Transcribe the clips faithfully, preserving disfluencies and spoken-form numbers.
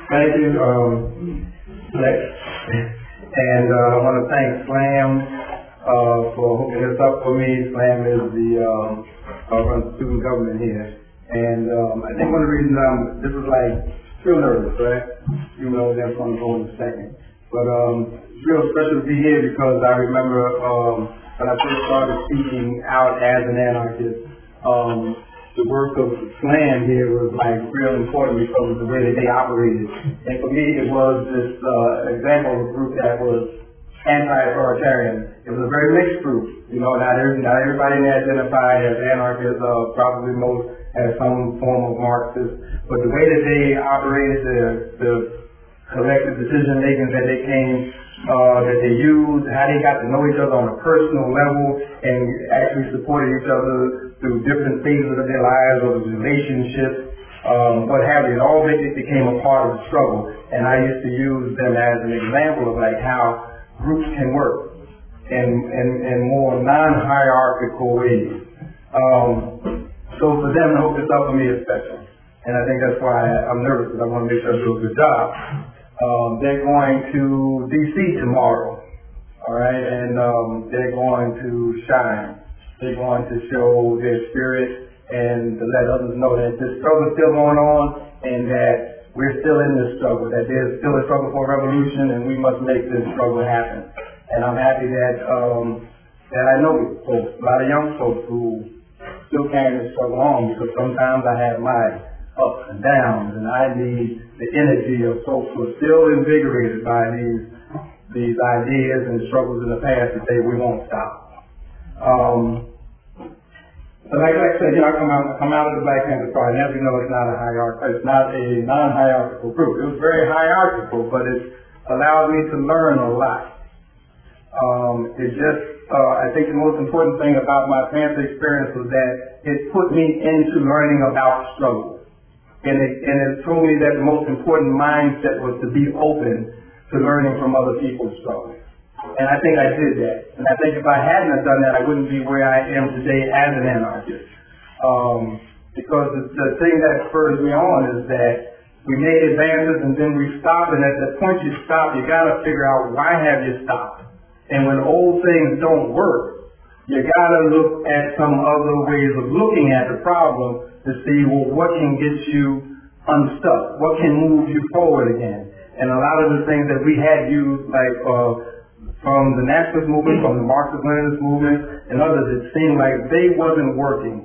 Thank you, um, Lex. And uh, I want to thank SLAM uh, for hooking this up for me. SLAM is the um, uh, runs student government here. And um, I think one of the reasons I'm, this is like, still nervous, right? You know, that's going to go in a second. But um, it's real special to be here because I remember um, when I first started speaking out as an anarchist, um, the work of SLAM here was like real important because of the way that they operated. And for me, it was this uh, example of a group that was anti-authoritarian. It was a very mixed group. You know, not, every, not everybody identified as anarchists, uh, probably most as some form of Marxist. But the way that they operated, the, the collective decision making that they came, uh, that they used, how they got to know each other on a personal level and actually supported each other through different phases of their lives or the relationships, um, what have you. It all became a part of the struggle. And I used to use them as an example of like how groups can work in, in, in more non-hierarchical ways. Um, so for them to hook this up for me is special. And I think that's why I'm nervous because I want to make sure I do a good job. Um, they're going to D C tomorrow, all right, and um, they're going to shine. They're going to show their spirit and to let others know that this struggle is still going on and that we're still in this struggle, that there's still a struggle for revolution and we must make this struggle happen. And I'm happy that um, that I know folks, a lot of young folks who still carry this struggle on because sometimes I have my ups and downs and I need the energy of folks who are still invigorated by these these ideas and struggles in the past to say we won't stop. Um, But like, like I said, you know, I come out, come out of the Black Panther Party, and as we know, it's not a hierarchical, it's not a non-hierarchical group. It was very hierarchical, but it allowed me to learn a lot. Um, it just, uh, I think the most important thing about my Panther experience was that it put me into learning about struggle. And it, and it told me that the most important mindset was to be open to learning from other people's struggles. And I think I did that. And I think if I hadn't have done that, I wouldn't be where I am today as an anarchist. Um, because the, the thing that spurs me on is that we made advances and then we stopped, and at the point you stop, you got to figure out why have you stopped. And when old things don't work, you got to look at some other ways of looking at the problem to see, well, what can get you unstuck? What can move you forward again? And a lot of the things that we had used, like uh, from the nationalist movement, from the Marxist-Leninist movement, and others, it seemed like they wasn't working.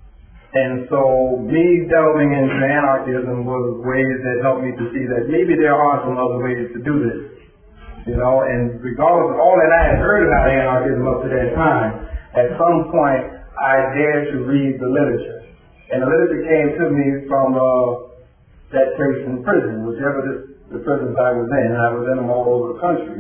And so me delving into anarchism was ways that helped me to see that maybe there are some other ways to do this. You know, and regardless of all that I had heard about anarchism up to that time, at some point I dared to read the literature. And the literature came to me from uh, that place in prison, whichever this, the prisons I was in. I was in them all over the country.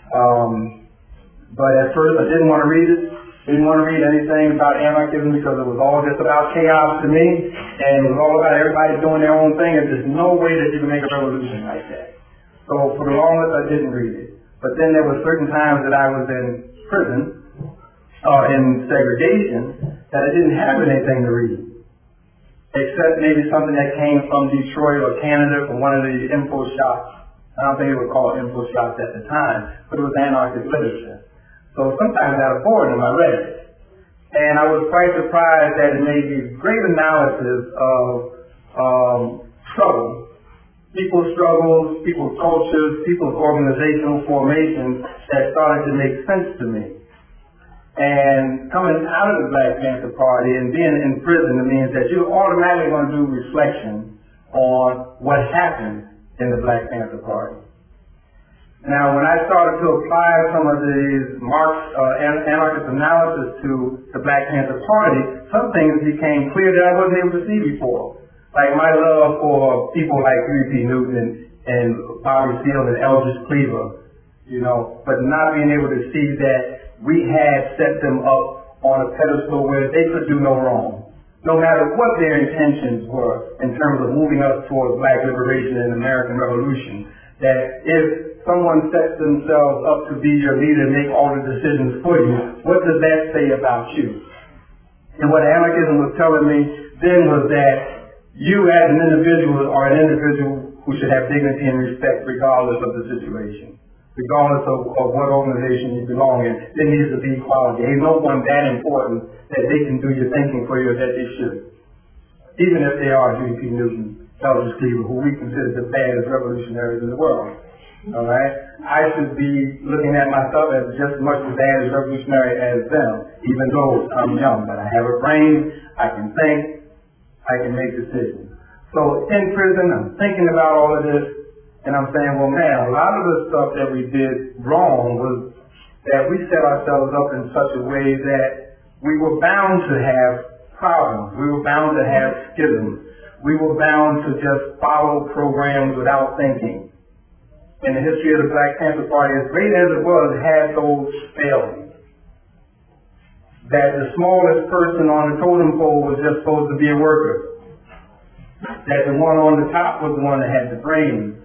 Um, but at first I didn't want to read it, didn't want to read anything about anarchism because it was all just about chaos to me, and it was all about everybody doing their own thing, and there's no way that you can make a revolution like that. So for the longest I didn't read it. But then there were certain times that I was in prison, or in segregation, that I didn't have anything to read, except maybe something that came from Detroit or Canada from one of the info shops. I don't think it was called info shops at the time, but it was anarchist literature. So sometimes out of boredom, I read it. And I was quite surprised that it made these great analysis of um, struggle, people's struggles, people's cultures, people's organizational formations that started to make sense to me. And coming out of the Black Panther Party and being in prison, it means that you're automatically going to do reflection on what happened in the Black Panther Party. Now, when I started to apply some of these Marx uh, anarchist analysis to the Black Panther Party, some things became clear that I wasn't able to see before. Like my love for people like Huey P. Newton and, and Bobby Seale and Eldridge Cleaver, you know, but not being able to see that we had set them up on a pedestal where they could do no wrong. No matter what their intentions were in terms of moving us towards black liberation and American Revolution, that if someone sets themselves up to be your leader and make all the decisions for you, what does that say about you? And what anarchism was telling me then was that you as an individual are an individual who who should have dignity and respect regardless of the situation. Regardless of, of what organization you belong in, there needs to be equality. Ain't no one that important that they can do your thinking for you that they should. Even if they are G P Newton, Eldridge Cleaver, who we consider the baddest revolutionaries in the world. All right? I should be looking at myself as just as much as bad as revolutionary as them, even though I'm young. But I have a brain, I can think, I can make decisions. So in prison, I'm thinking about all of this, and I'm saying, well, man, a lot of the stuff that we did wrong was that we set ourselves up in such a way that we were bound to have problems. We were bound to have schisms. We were bound to just follow programs without thinking. And the history of the Black Panther Party, as great as it was, had those failings. That the smallest person on the totem pole was just supposed to be a worker. That the one on the top was the one that had the brains.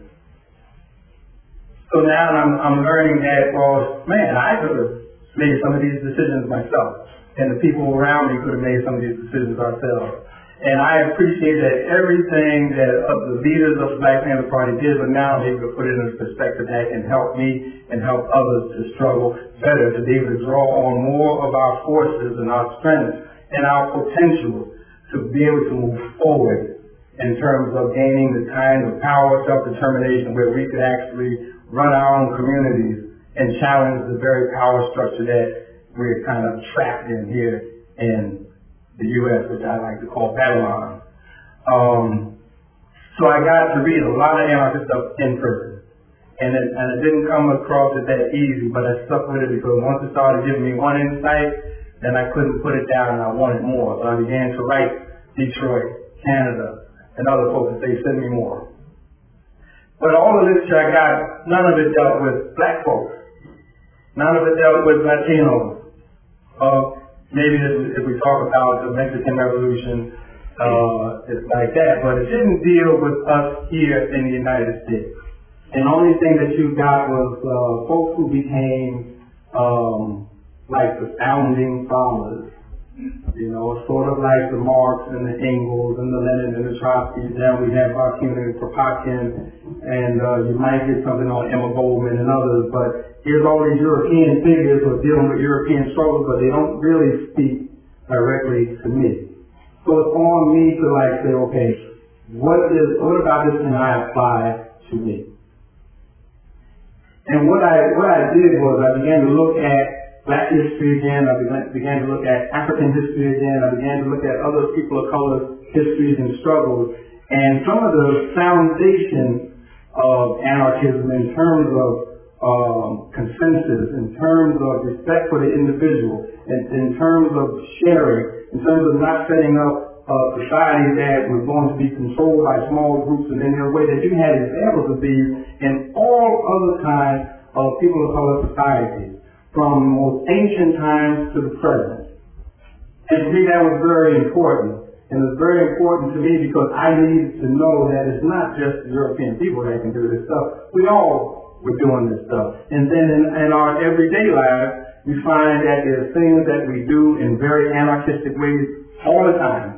So now I'm, I'm learning that, well, man, I could have made some of these decisions myself. And the people around me could have made some of these decisions ourselves. And I appreciate that everything that uh, the leaders of the Black Panther Party did, but now I'm able to put it in perspective that can help me and help others to struggle better, to be able to draw on more of our forces and our strength and our potential to be able to move forward in terms of gaining the kind of power, self-determination where we could actually run our own communities and challenge the very power structure that we're kind of trapped in here in the U S, which I like to call Babylon. Um, so I got to read a lot of anarchist stuff in prison. And it, and it didn't come across as that easy, but I stuck with it because once it started giving me one insight, then I couldn't put it down and I wanted more. So I began to write Detroit, Canada, and other folks that they send me more. But all the literature I got, none of it dealt with black folks. None of it dealt with Latinos. Uh, maybe if, if we talk about the Mexican Revolution, uh, it's like that. But it didn't deal with us here in the United States. And the only thing that you got was uh, folks who became um, like the founding fathers. You know, sort of like the Marx and the Engels and the Lenin and the Trotsky. Then we have Bakunin and Kropotkin, and uh, you might get something on Emma Goldman and others. But here's all these European figures who are dealing with European struggles, but they don't really speak directly to me. So it's on me to like say, okay, what is what about this can I apply to me? And what I what I did was I began to look at Black history again, I began, began to look at African history again, I began to look at other people of color histories and struggles, and some of the foundation of anarchism in terms of um, consensus, in terms of respect for the individual, in, in terms of sharing, in terms of not setting up a society that was going to be controlled by small groups and in a way that you had examples of these in all other kinds of people of color societies, from most ancient times to the present. And to me that was very important. And it was very important to me because I needed to know that it's not just the European people that can do this stuff. We all were doing this stuff. And then in, in our everyday lives, we find that there's things that we do in very anarchistic ways all the time.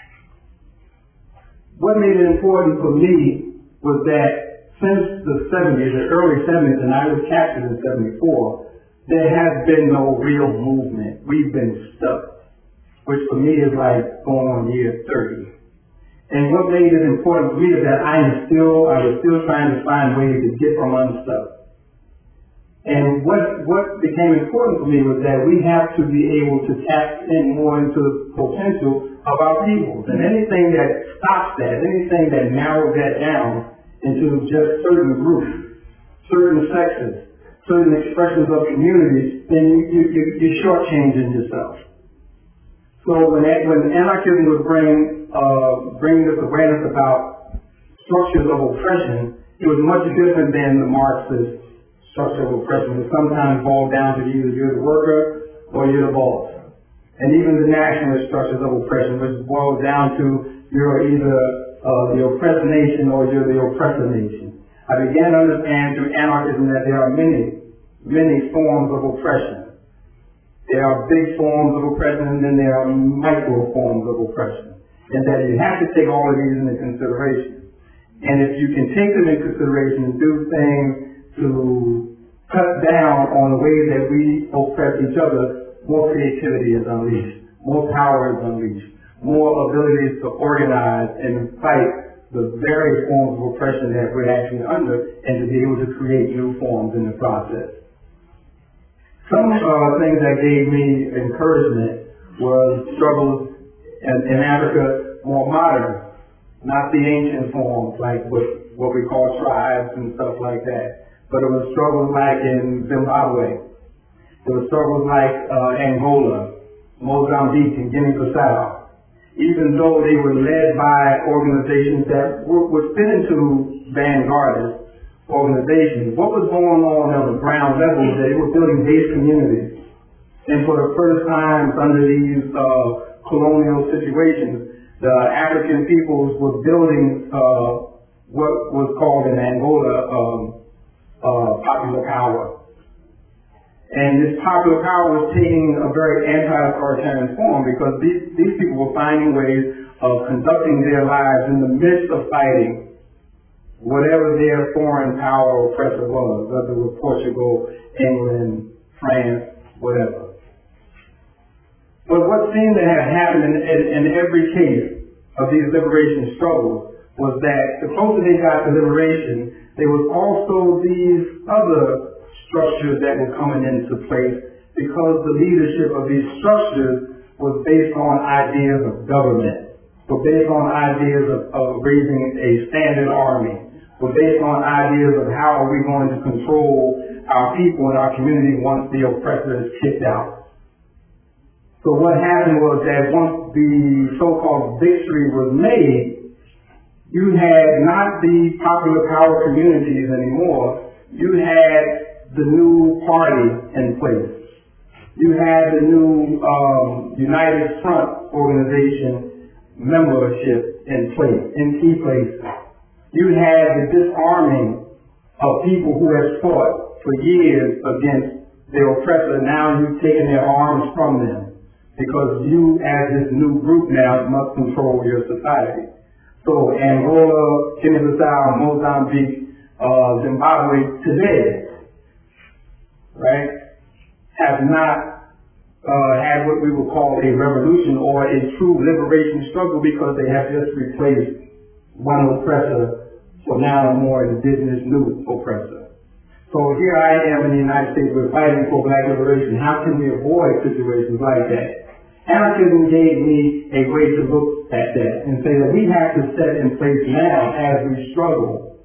What made it important for me was that since the seventies, the early seventies, and I was captured in seventy-four, there has been no real movement. We've been stuck, which for me is like going on year thirty. And what made it important for me is that I am still, I was still trying to find ways to get from unstuck. And what, what became important for me was that we have to be able to tap in more into the potential of our peoples. And anything that stops that, anything that narrows that down into just certain groups, certain sections, certain expressions of community, then you, you, you, you're shortchanging yourself. So when, that, when anarchism was bringing, uh, bringing this awareness about structures of oppression, it was much different than the Marxist structure of oppression. It sometimes boiled down to either you're the worker or you're the boss. And even the nationalist structures of oppression, which boils down to you're either uh, the oppressed nation or you're the oppressor nation. I began to understand through anarchism that there are many, many forms of oppression. There are big forms of oppression and then there are micro forms of oppression. And that you have to take all of these into consideration. And if you can take them into consideration and do things to cut down on the way that we oppress each other, more creativity is unleashed, more power is unleashed, more abilities to organize and fight the various forms of oppression that we're actually under, and to be able to create new forms in the process. Some uh, things that gave me encouragement was struggles in, in Africa more modern, not the ancient forms like what, what we call tribes and stuff like that, but it was struggles like in Zimbabwe. There were struggles like uh, Angola, Mozambique, and Guinea-Bissau. Even though they were led by organizations that were, would fit into vanguardist organizations, what was going on on the ground level is that they were building base communities. And for the first time under these uh, colonial situations, the African peoples were building uh, what was called in Angola um, uh, popular power. And this popular power was taking a very anti-authoritarian form because these, these people were finding ways of conducting their lives in the midst of fighting whatever their foreign power oppressor was, whether it was Portugal, England, France, whatever. But what seemed to have happened in, in, in every case of these liberation struggles was that the closer they got to liberation, there was also these other structures that were coming into place because the leadership of these structures was based on ideas of government, were based on ideas of, of raising a standard army, were based on ideas of how are we going to control our people and our community once the oppressor is kicked out. So what happened was that once the so-called victory was made, you had not the popular power communities anymore. You had the new party in place. You had the new um, United Front organization membership in place, in key places. You had the disarming of people who had fought for years against their oppressor. Now you've taken their arms from them because you, as this new group now, must control your society. So Angola, Guinea-Bissau, Mozambique, uh, Zimbabwe today, right, have not uh, had what we would call a revolution or a true liberation struggle because they have just replaced one oppressor for now a more indigenous new oppressor. So here I am in the United States, we're fighting for black liberation. How can we avoid situations like that? Anarchism gave me a way to look at that and say that we have to set in place now as we struggle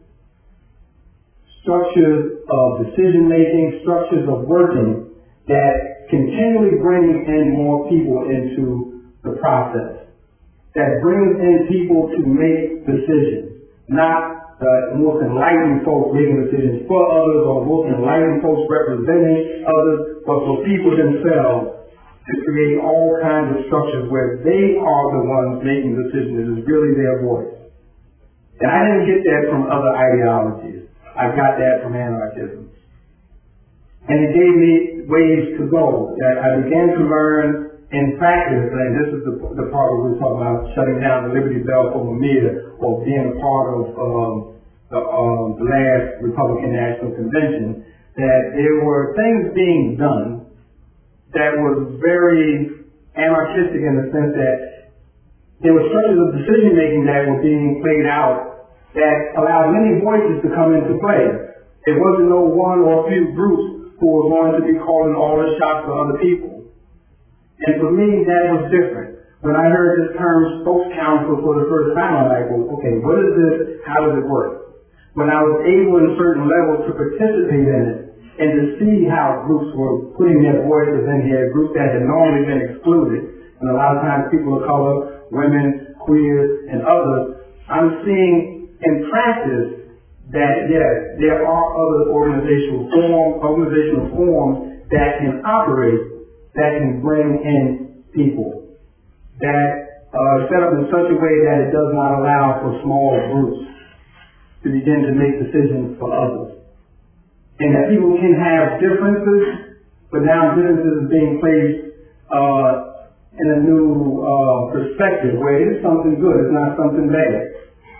structures of decision-making, structures of working that continually bring in more people into the process, that brings in people to make decisions, not the most enlightened folks making decisions for others or most enlightened folks representing others, but for people themselves to create all kinds of structures where they are the ones making decisions. It is really their voice. And I didn't get that from other ideologies. I got that from anarchism. And it gave me ways to go that I began to learn in practice, and this is the, the part where we're talking about shutting down the Liberty Bell for Mamiya or being a part of um, the, um, the last Republican National Convention, that there were things being done that was very anarchistic in the sense that there were structures of decision making that were being played out that allowed many voices to come into play. It wasn't no one or a few groups who were going to be calling all the shots for other people. And for me, that was different. When I heard this term spokes council for the first time, I'm like, well, okay, what is this? How does it work? When I was able in certain levels to participate in it and to see how groups were putting their voices in here, groups that had normally been excluded, and a lot of times people of color, women, queers, and others, I'm seeing in practice that, yes, there are other organizational forms, organizational forms that can operate, that can bring in people, that are set up in such a way that it does not allow for small groups to begin to make decisions for others. And that people can have differences, but now differences are being placed uh, in a new uh, perspective where it is something good, it's not something bad.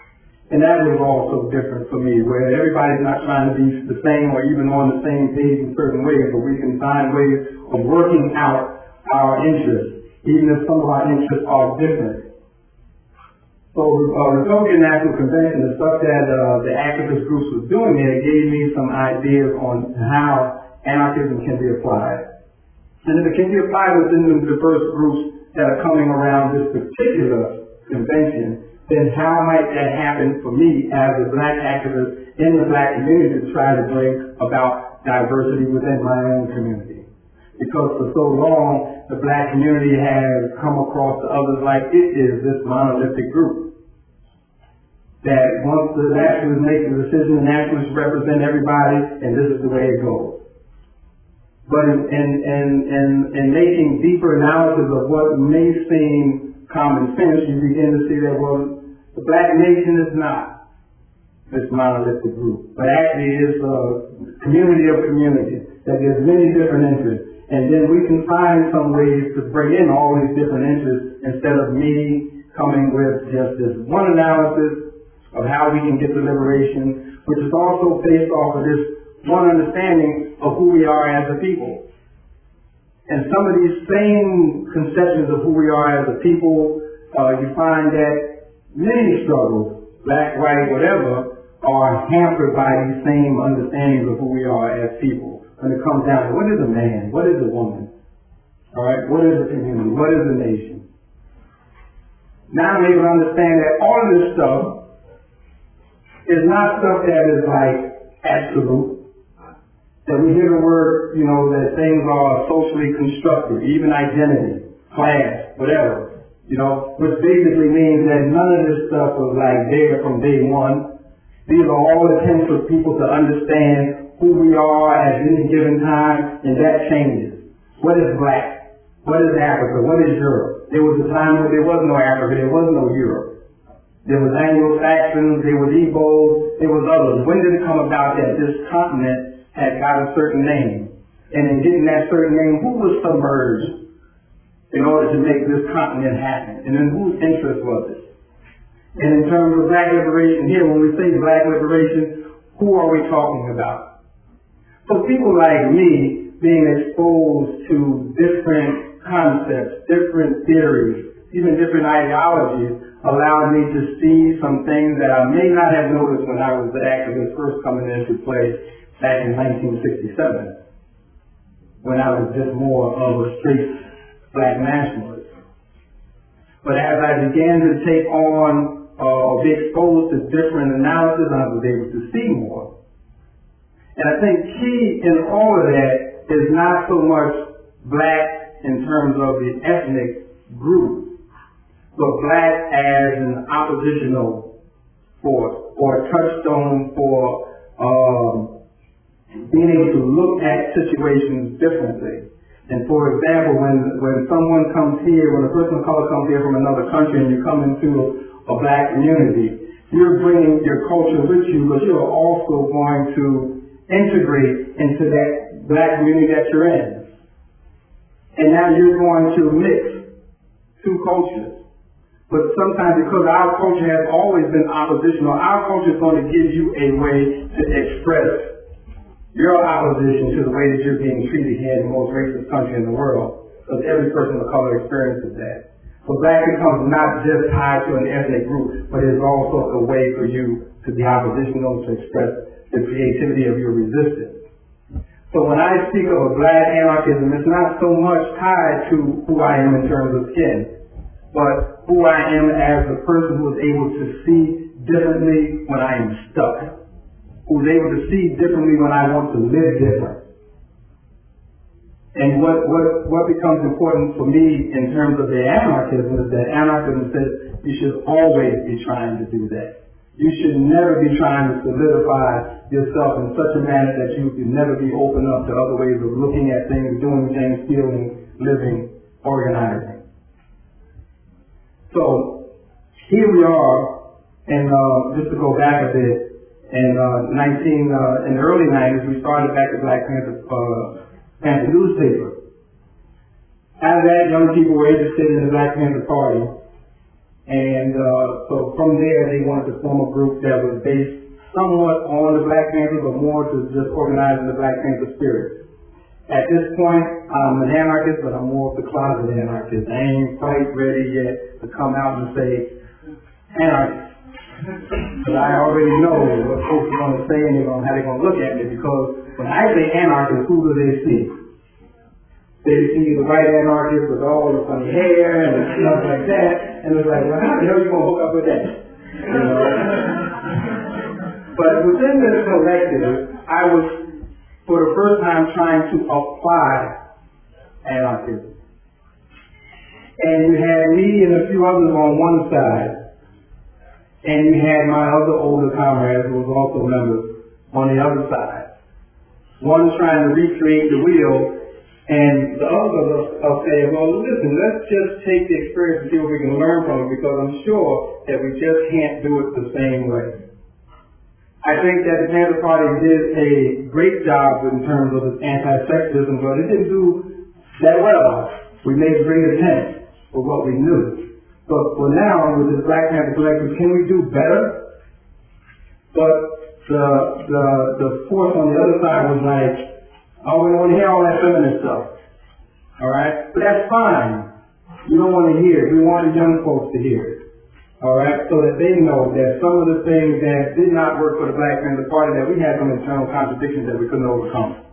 And that was also different for me, where everybody's not trying to be the same or even on the same page in certain ways, but we can find ways of working out our interests, even if some of our interests are different. So uh, Republican National Convention, the stuff that uh, the activist groups was doing there, gave me some ideas on how anarchism can be applied. And if it can be applied within the diverse groups that are coming around this particular convention, then how might that happen for me as a black activist in the black community to try to bring about diversity within my own community? Because for so long, the black community has come across to others like it is this monolithic group. That once the nationalists make the decision, the nationalists represent everybody, and this is the way it goes. But in, in, in, in, in making deeper analysis of what may seem common sense, you begin to see that, well, the black nation is not this monolithic group, but actually is a community of communities that has many different interests. And then we can find some ways to bring in all these different interests instead of me coming with just this one analysis of how we can get to liberation, which is also based off of this one understanding of who we are as a people. And some of these same conceptions of who we are as a people, uh, you find that many struggles, black, white, whatever, are hampered by these same understandings of who we are as people. When it comes down to what is a man, what is a woman, all right, what is a community, what is a nation. Now I'm able to understand that all of this stuff is not stuff that is like absolute. That we hear the word, you know, that things are socially constructed, even identity, class, whatever. You know, which basically means that none of this stuff was like there from day one. These are all attempts for people to understand who we are at any given time, and that changes. What is black? What is Africa? What is Europe? There was a time where there was no Africa, there was no Europe. There was Anglo-Saxons, there was Igbos, there was others. When did it come about that this continent had got a certain name? And in getting that certain name, who was submerged in order to make this continent happen? And in whose interest was it? And in terms of black liberation here, when we say black liberation, who are we talking about? So people like me being exposed to different concepts, different theories, even different ideologies, allowed me to see some things that I may not have noticed when I was the activist first coming into play back in nineteen sixty-seven, when I was just more of a straight black nationalist. But as I began to take on or uh, be exposed to different analysis, I was able to see more. And I think key in all of that is not so much black in terms of the ethnic group, but black as an oppositional force or a touchstone for um, being able to look at situations differently. And for example, when, when someone comes here, when a person of color comes here from another country and you come into a black community, you're bringing your culture with you, but you're also going to integrate into that black community that you're in. And now you're going to mix two cultures. But sometimes because our culture has always been oppositional, our culture is going to give you a way to express your opposition to the way that you're being treated here in the most racist country in the world. Because every person of color experiences that. So black becomes not just tied to an ethnic group, but it's also a way for you to be oppositional, to express the creativity of your resistance. So when I speak of a black anarchism, it's not so much tied to who I am in terms of skin, but who I am as a person who is able to see differently when I am stuck, who's able to see differently when I want to live different. And what, what, what becomes important for me in terms of the anarchism is that anarchism says you should always be trying to do that. You should never be trying to solidify yourself in such a manner that you can never be open up to other ways of looking at things, doing things, feeling, living, organizing. So here we are, and uh, just to go back a bit, in uh, nineteen uh, in the early nineties, we started back the Black Panther uh, Panther newspaper. Out of that, young people were interested in the Black Panther Party, And uh, so from there, they wanted to form a group that was based somewhat on the Black Panthers, but more to just organizing the Black Panther spirit. At this point, I'm an anarchist, but I'm more of the closet anarchist. I ain't quite ready yet to come out and say anarchist. But I already know what folks are going to say and how they're going to look at me, because when I say anarchist, who do they see? They see the white anarchist with all the funny hair and stuff like that, and it's like, well, how the hell are you going to hook up with that? You know? But within this collective, I was, for the first time, trying to apply anarchism. And you had me and a few others on one side, and you had my other older comrades who was also members on the other side. One trying to recreate the wheel, and the other are saying, well, listen, let's just take the experience and see what we can learn from it, because I'm sure that we just can't do it the same way. I think that the Panther Party did a great job in terms of its anti-sexism, but it didn't do that well. We made a great attempt for what we knew. But for now, with this Black Panther Collective, can we do better? But the the the force on the other side was like, oh, we don't want to hear all that feminist stuff. All right? But that's fine. You don't want to hear it. We want the young folks to hear it. All right? So that they know that some of the things that did not work for the Black Panther Party, that we had some internal contradictions that we couldn't overcome.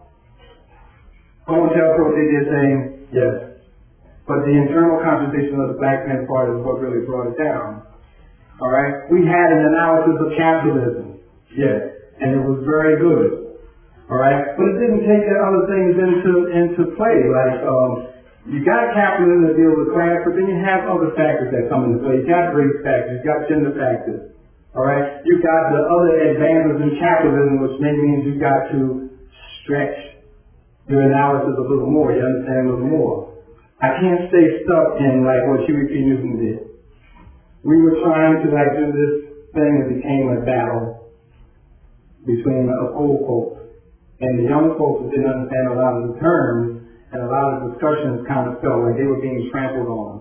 COINTELPRO did their thing, yes. But the internal contradiction of the Black Panther Party is what really brought it down. All right? We had an analysis of capitalism, yes, and it was very good. All right? But it didn't take the other things into into play. Like, um, you got capitalism that deals with class, but then you have other factors that come into play. You got race factors, you got gender factors. All right? You got the other advances in capitalism, which may mean you got to stretch your analysis a little more, you understand a little more. I can't stay stuck in like what Huey P. Newton did. We were trying to like do this thing that became a battle between the old folks and the young folks that didn't understand a lot of the terms, and a lot of discussions kind of felt like they were being trampled on.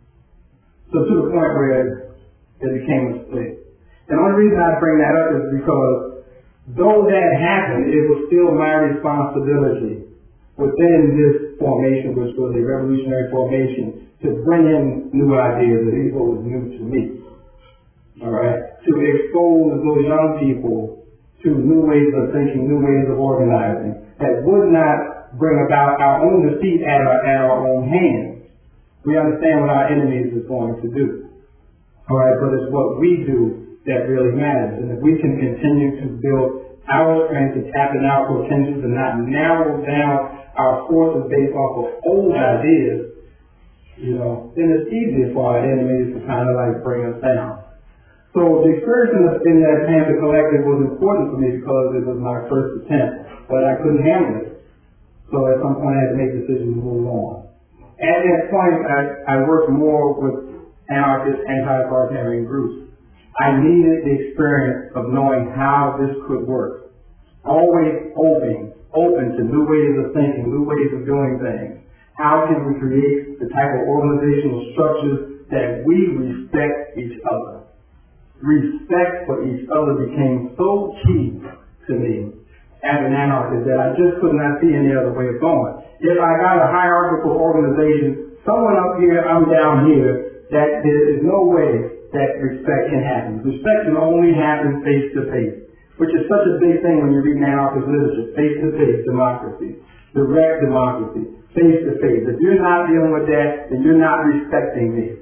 So to the point where it became a split. And the only reason I bring that up is because though that happened, it was still my responsibility within this formation, which was a revolutionary formation, to bring in new ideas, that these were new to me. All right? To expose those young people to new ways of thinking, new ways of organizing, that would not bring about our own defeat at our, at our own hands. We understand what our enemies is going to do. All right? But it's what we do that really matters. And if we can continue to build our strength to tap in our potentials and not narrow down our forces based off of old ideas, you know, then it's easier for our enemies to kind of like bring us down. So the experience in, the, in that Panther Collective was important for me because it was my first attempt, but I couldn't handle it. So at some point I had to make decisions to move on. At that point, I, I worked more with anarchist, anti-authoritarian groups. I needed the experience of knowing how this could work. Always open, open to new ways of thinking, new ways of doing things. How can we create the type of organizational structures that we respect each other? Respect for each other became so key to me as an anarchist that I just could not see any other way of going. If I got a hierarchical organization, someone up here, I'm down here, that there is no way that respect can happen. Respect can only happen face to face, which is such a big thing when you read anarchist literature. Face to face democracy, direct democracy, face to face. If you're not dealing with that, then you're not respecting me.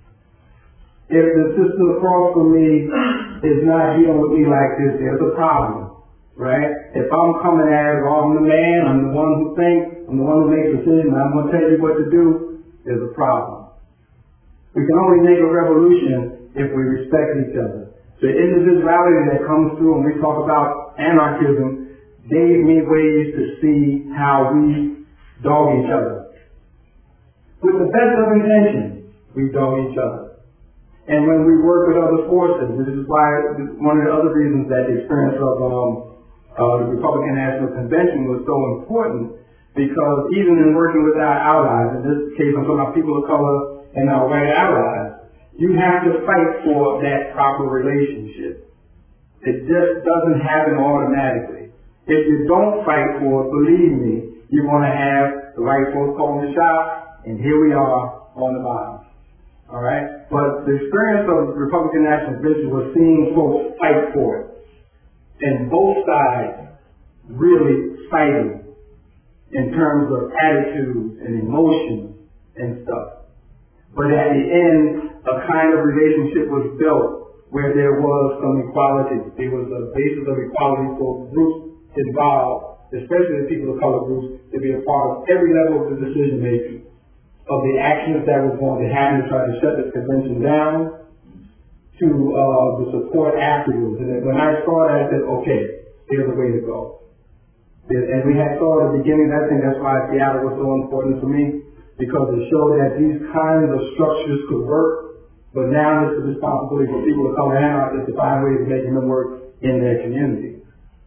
If the sister across from me is not dealing with me like this, there's a problem, right? If I'm coming as, oh, I'm the man, I'm the one who thinks, I'm the one who makes decisions, I'm going to tell you what to do, there's a problem. We can only make a revolution if we respect each other. The individuality that comes through when we talk about anarchism gave me ways to see how we dog each other. With the best of intentions, we dog each other. And when we work with other forces, this is why one of the other reasons that the experience of um, uh, the Republican National Convention was so important, because even in working with our allies, in this case I'm talking about people of color and our white allies, You have to fight for that proper relationship. It just doesn't happen automatically. If you don't fight for it, believe me, you're going to have the right folks calling the shots, and here we are on the bottom. All right? But the experience of the Republican National Convention was seeing folks fight for it. And both sides really fighting in terms of attitudes and emotions and stuff. But at the end, a kind of relationship was built where there was some equality. There was a basis of equality for groups involved, especially the people of color groups, to be a part of every level of the decision making, of the actions that was going to happen to try to shut this convention down, to uh, the support afterwards. And then when I saw that, I said, okay, here's the way to go. And we had saw at the beginning, I think that's why Seattle was so important for me, because it showed that these kinds of structures could work. But now it's the responsibility for people of color and artists to find ways of making them work in their community.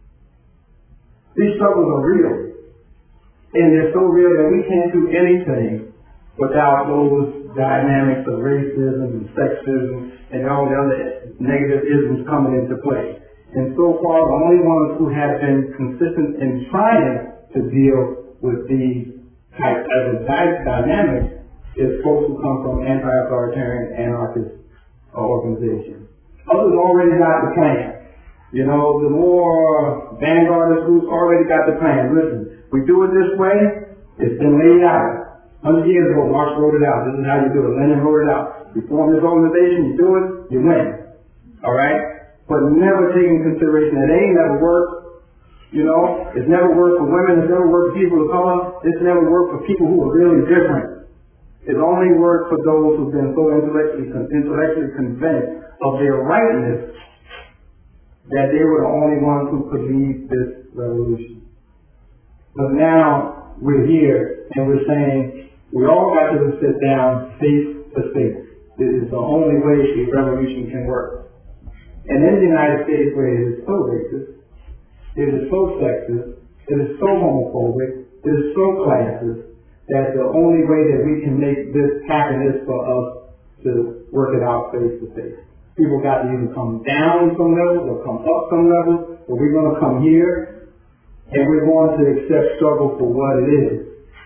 These struggles are real. And they're so real that we can't do anything without those dynamics of racism and sexism and all the other negative isms coming into play. And so far, the only ones who have been consistent in trying to deal with these types of dynamics is folks who come from anti-authoritarian anarchist organizations. Others already got the plan. You know, the more vanguardist groups already got the plan. Listen, we do it this way, it's been laid out. Hundred years ago, Marx wrote it out. This is how you do it. Lenin wrote it out. You form this organization, you do it, you win. All right? But never taking consideration that it ain't never worked. You know, it's never worked for women, it's never worked for people of color, it's never worked for people who are really different. It only worked for those who've been so intellectually, intellectually convinced of their rightness that they were the only ones who could lead this revolution. But now we're here and we're saying we all got to sit down face to face. It is the only way a revolution can work. And in the United States, where it is so racist, it is so sexist, it is so homophobic, it is so classist, that the only way that we can make this happen is for us to work it out face to face. People got to either come down some levels or come up some levels, but we're going to come here and we're going to accept struggle for what it is.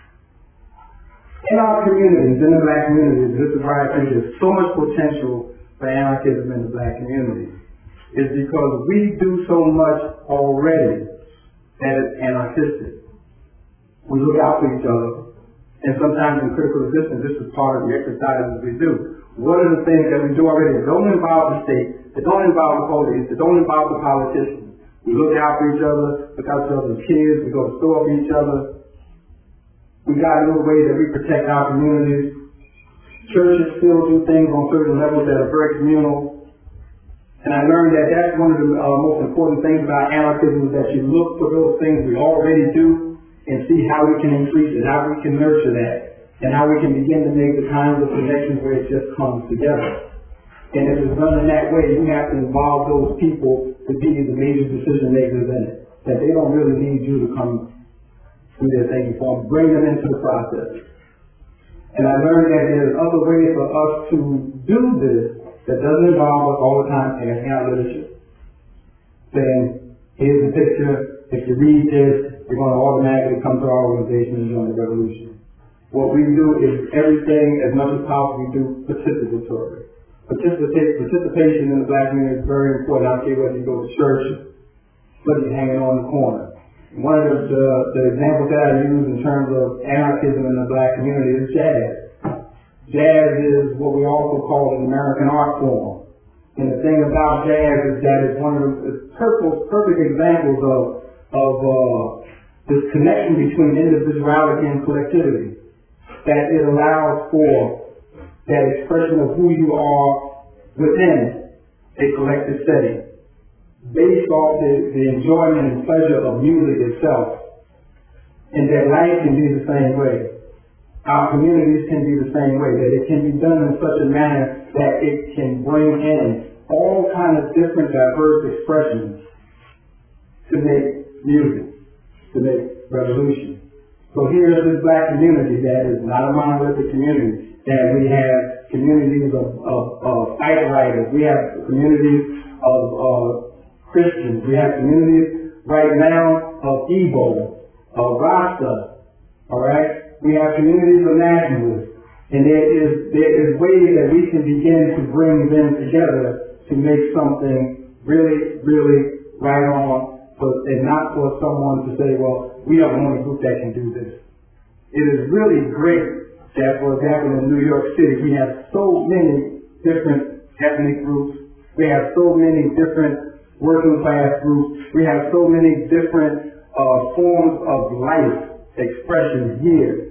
In our communities, in the black communities, this is why I think there's so much potential for anarchism in the black community. It's because we do so much already that is anarchistic. We look out for each other. And sometimes in critical resistance, this is part of the exercises we do. What are the things that we do already that don't involve the state, that don't involve the police, that don't involve the politicians? We look out for each other, look out for other kids, we go to store for each other. We got a little way that we protect our communities. Churches still do things on certain levels that are very communal. And I learned that that's one of the uh, most important things about anarchism, is that you look for those things we already do and see how we can increase it, how we can nurture that, and how we can begin to make the kinds of connections where it just comes together. And if it's done in that way, you have to involve those people to be the major decision makers in it. That they don't really need you to come do their thing for them. Bring them into the process. And I learned that there's other ways for us to do this that doesn't involve us all the time handing out literature. Saying, here's the picture, if you read this, you're going to automatically come to our organization and join the revolution. What we do is everything, as much as possible, we do participatory. Participate, participation in the black community is very important. I don't care whether you go to church, whether you're hanging on the corner. One of the, the, the examples that I use in terms of anarchism in the black community is jazz. Jazz is what we also call an American art form. And the thing about jazz is that it's one of the perfect, perfect examples of, of uh, this connection between individuality and collectivity, that it allows for that expression of who you are within a collective setting, based off the, the enjoyment and pleasure of music itself, and that life can be the same way. Our communities can be the same way, that it can be done in such a manner that it can bring in all kinds of different diverse expressions to make music, to make revolution. So here's this black community that is not a monolithic community, that we have communities of, of, of fight writers. We have communities of uh, Christians. We have communities right now of Igbo, of Rasta, all right? We have communities of nationalists. And there is, there is ways that we can begin to bring them together to make something really, really right on, but, and not for someone to say, well, we are the only group that can do this. It is really great that, for example, in New York City, we have so many different ethnic groups. We have so many different working class groups. We have so many different uh, forms of life expressions here.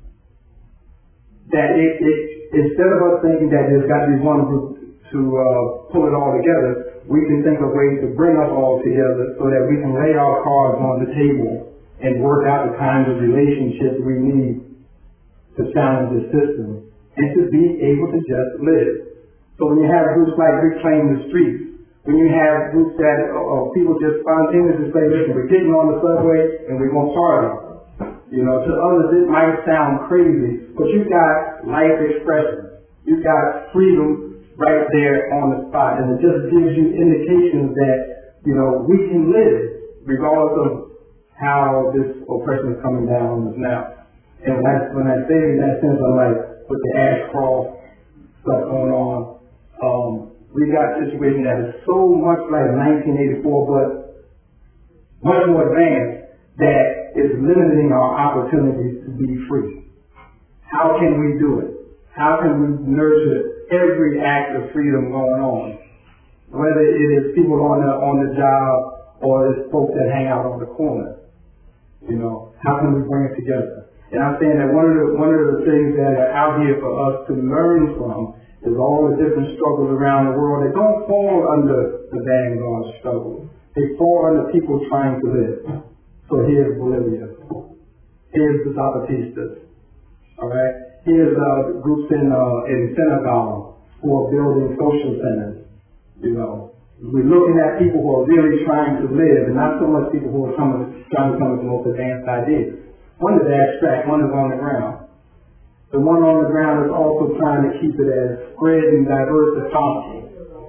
That it, it, instead of us thinking that there's got to be one group to uh, pull it all together, we can think of ways to bring us all together so that we can lay our cards on the table and work out the kinds of relationships we need to challenge the system and to be able to just live. So when you have groups like Reclaim the Streets, when you have groups that uh, people just spontaneously say, listen, we're getting on the subway and we're going to party. You know, to others it might sound crazy, but you've got life expression. You've got freedom right there on the spot, and it just gives you indications that, you know, we can live regardless of how this oppression is coming down on us now. And when I, when I say in that sense, I'm like, with the Ashcroft stuff going on, um, we got a situation that is so much like nineteen eighty-four, but much more advanced, that is limiting our opportunities to be free. How can we do it? How can we nurture every act of freedom going on? Whether it is people on the, on the job or it's folks that hang out on the corner. You know, how can we bring it together? And I'm saying that one of the, one of the things that are out here for us to learn from is all the different struggles around the world that don't fall under the vanguard struggle. They fall under people trying to live. So here's Bolivia. Here's the Zapatistas. All right. Here's uh, groups in uh, in Senegal who are building social centers. You know, we're looking at people who are really trying to live, and not so much people who are coming, trying to come with the most advanced ideas. One is abstract. One is on the ground. The one on the ground is also trying to keep it as spread and diverse as possible.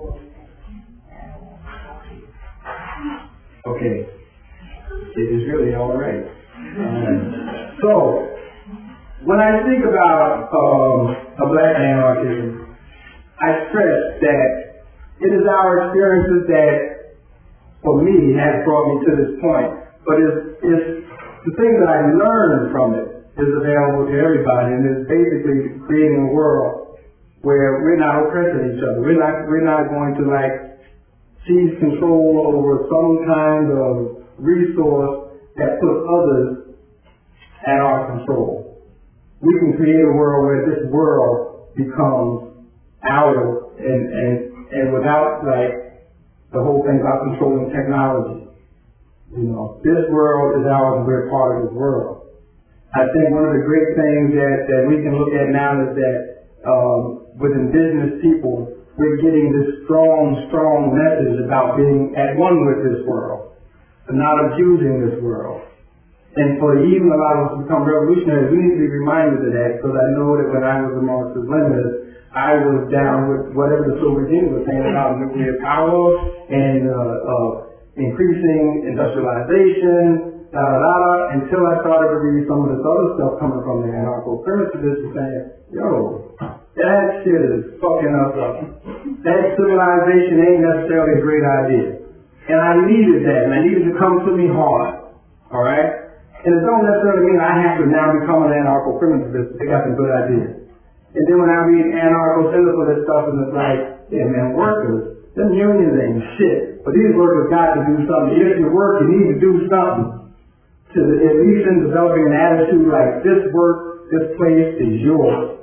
Okay. It is really all right. Um, so, when I think about um, a black anarchism, I stress that it is our experiences that, for me, has brought me to this point. But it's, it's the thing that I learned from it is available to everybody, and it's basically creating a world where we're not oppressing each other. We're not we're not going to like seize control over some kind of resource that puts others at our control. We can create a world where this world becomes ours and, and, and without like the whole thing about controlling technology. You know, this world is ours and we're part of this world. I think one of the great things that, that we can look at now is that um, with indigenous people, we're getting this strong, strong message about being at one with this world, and not abusing this world. And for even a lot of us to become revolutionaries, we need to be reminded of that, because I know that when I was a Marxist-Leninist, I was down with whatever the Soviet Union was saying about nuclear power and uh, uh, increasing industrialization, da da da, until I started to read some of this other stuff coming from the anarcho-primitivists saying, yo, that shit is fucking us up. That civilization ain't necessarily a great idea. And I needed that, and I needed to come to me hard. All right? And it don't necessarily mean I have to now become an anarcho-primitivist to pick up some good ideas. And then when I read anarcho-syndicalist stuff, and it's like, yeah, man, workers, them unions ain't shit. But these workers got to do something. If you work, you need to do something. To the, at least in developing an attitude like this work, this place is yours.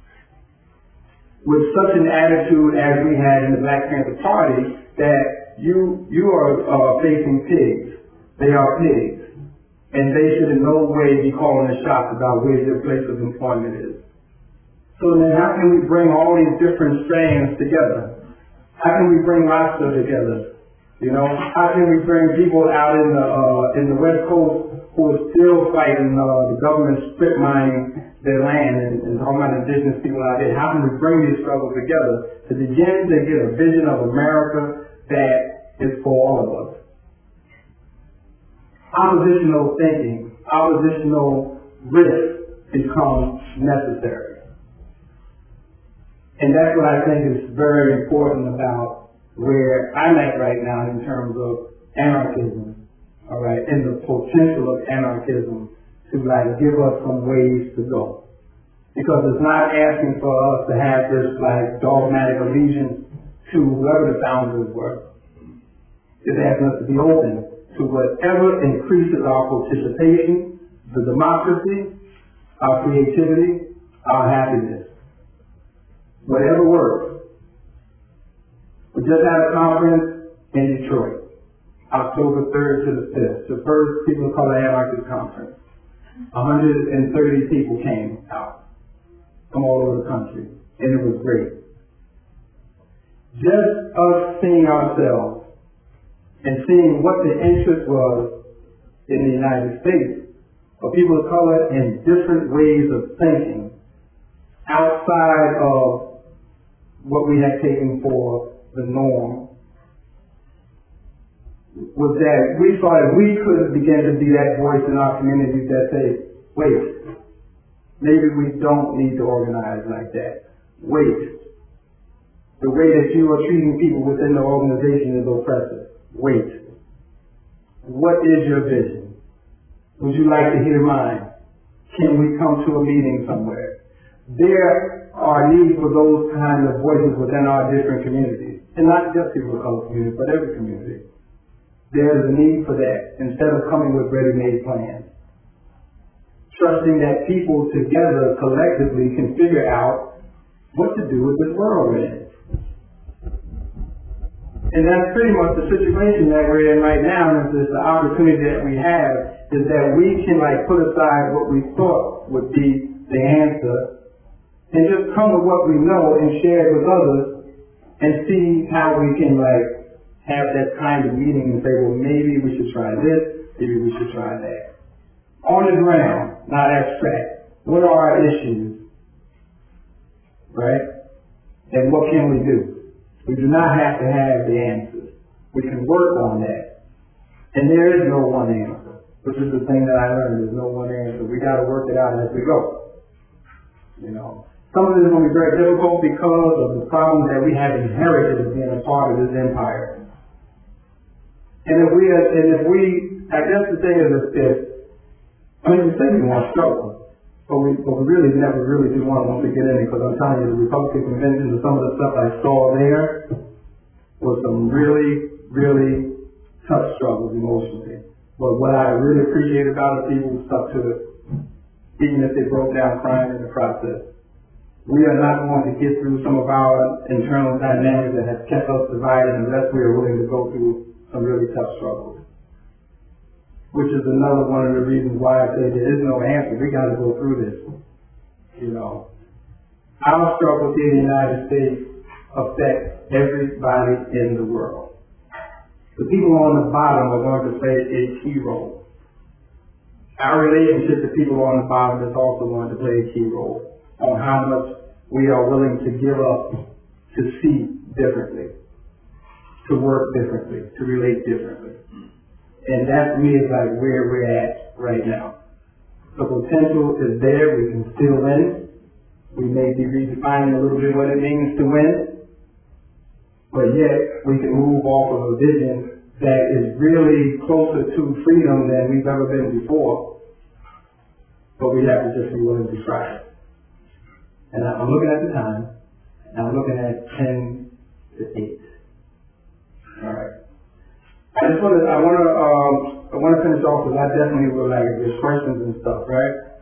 With such an attitude as we had in the Black Panther Party, that you you are uh, facing pigs. They are pigs. And they should in no way be calling the shots about where your place of employment is. So then how can we bring all these different strands together? How can we bring Rasta together? You know, how can we bring people out in the uh, in the West Coast who are still fighting uh, the government strip mining their land and, and talking about indigenous people out there. How can we bring these struggles together to begin to get a vision of America that is for all of us? Oppositional thinking, oppositional risk becomes necessary. And that's what I think is very important about where I'm at right now in terms of anarchism, all right, and the potential of anarchism to like give us some ways to go. Because it's not asking for us to have this like dogmatic allegiance to whoever the founders were. It's asking us to be open to whatever increases our participation, the democracy, our creativity, our happiness. Whatever works. We just had a conference in Detroit, October third to the fifth, the first People of Color Anarchist Conference. one hundred thirty people came out from all over the country, and it was great. Just us seeing ourselves and seeing what the interest was in the United States of people of color in different ways of thinking outside of what we had taken for the norm was that we thought if we could begin to be that voice in our communities that say, wait, maybe we don't need to organize like that. Wait, the way that you are treating people within the organization is oppressive. Wait, what is your vision? Would you like to hear mine? Can we come to a meeting somewhere? There are needs for those kind of voices within our different communities, and not just people of color communities, but every community. There's a need for that instead of coming with ready-made plans. Trusting that people together collectively can figure out what to do with this world we're in. And that's pretty much the situation that we're in right now, and it's the opportunity that we have is that we can like put aside what we thought would be the answer and just come with what we know and share it with others and see how we can like have that kind of meeting and say, well, maybe we should try this, maybe we should try that. On the ground, not abstract. What are our issues? Right? And what can we do? We do not have to have the answers. We can work on that. And there is no one answer, which is the thing that I learned. There's no one answer. We got to work it out as we go. You know, some of it is going to be very difficult because of the problems that we have inherited as being a part of this empire. And if we, and if we, I guess the thing is this, I mean, we say we want struggle, but we, but we really never really do want to get in it, because I'm telling you, the Republican convention and some of the stuff I saw there was some really, really tough struggles emotionally. But what I really appreciate about it, people stuck to it, even if they broke down crying in the process. We are not going to get through some of our internal dynamics that have kept us divided unless we are willing to go through some really tough struggles. Which is another one of the reasons why I say there is no answer. We got to go through this. You know, our struggles here in the United States affect everybody in the world. The people on the bottom are going to play a key role. Our relationship to people on the bottom is also going to play a key role on how much we are willing to give up to see differently, to work differently, to relate differently. And that to me is like where we're at right now. The potential is there. We can still win. We may be redefining a little bit what it means to win, but yet we can move off of a vision that is really closer to freedom than we've ever been before. But we have to just be willing to try it. And I'm looking at the time, and I'm looking at ten to eight. All right. I just want to, I want to, um, I want to finish off because I definitely would like there's questions and stuff, right?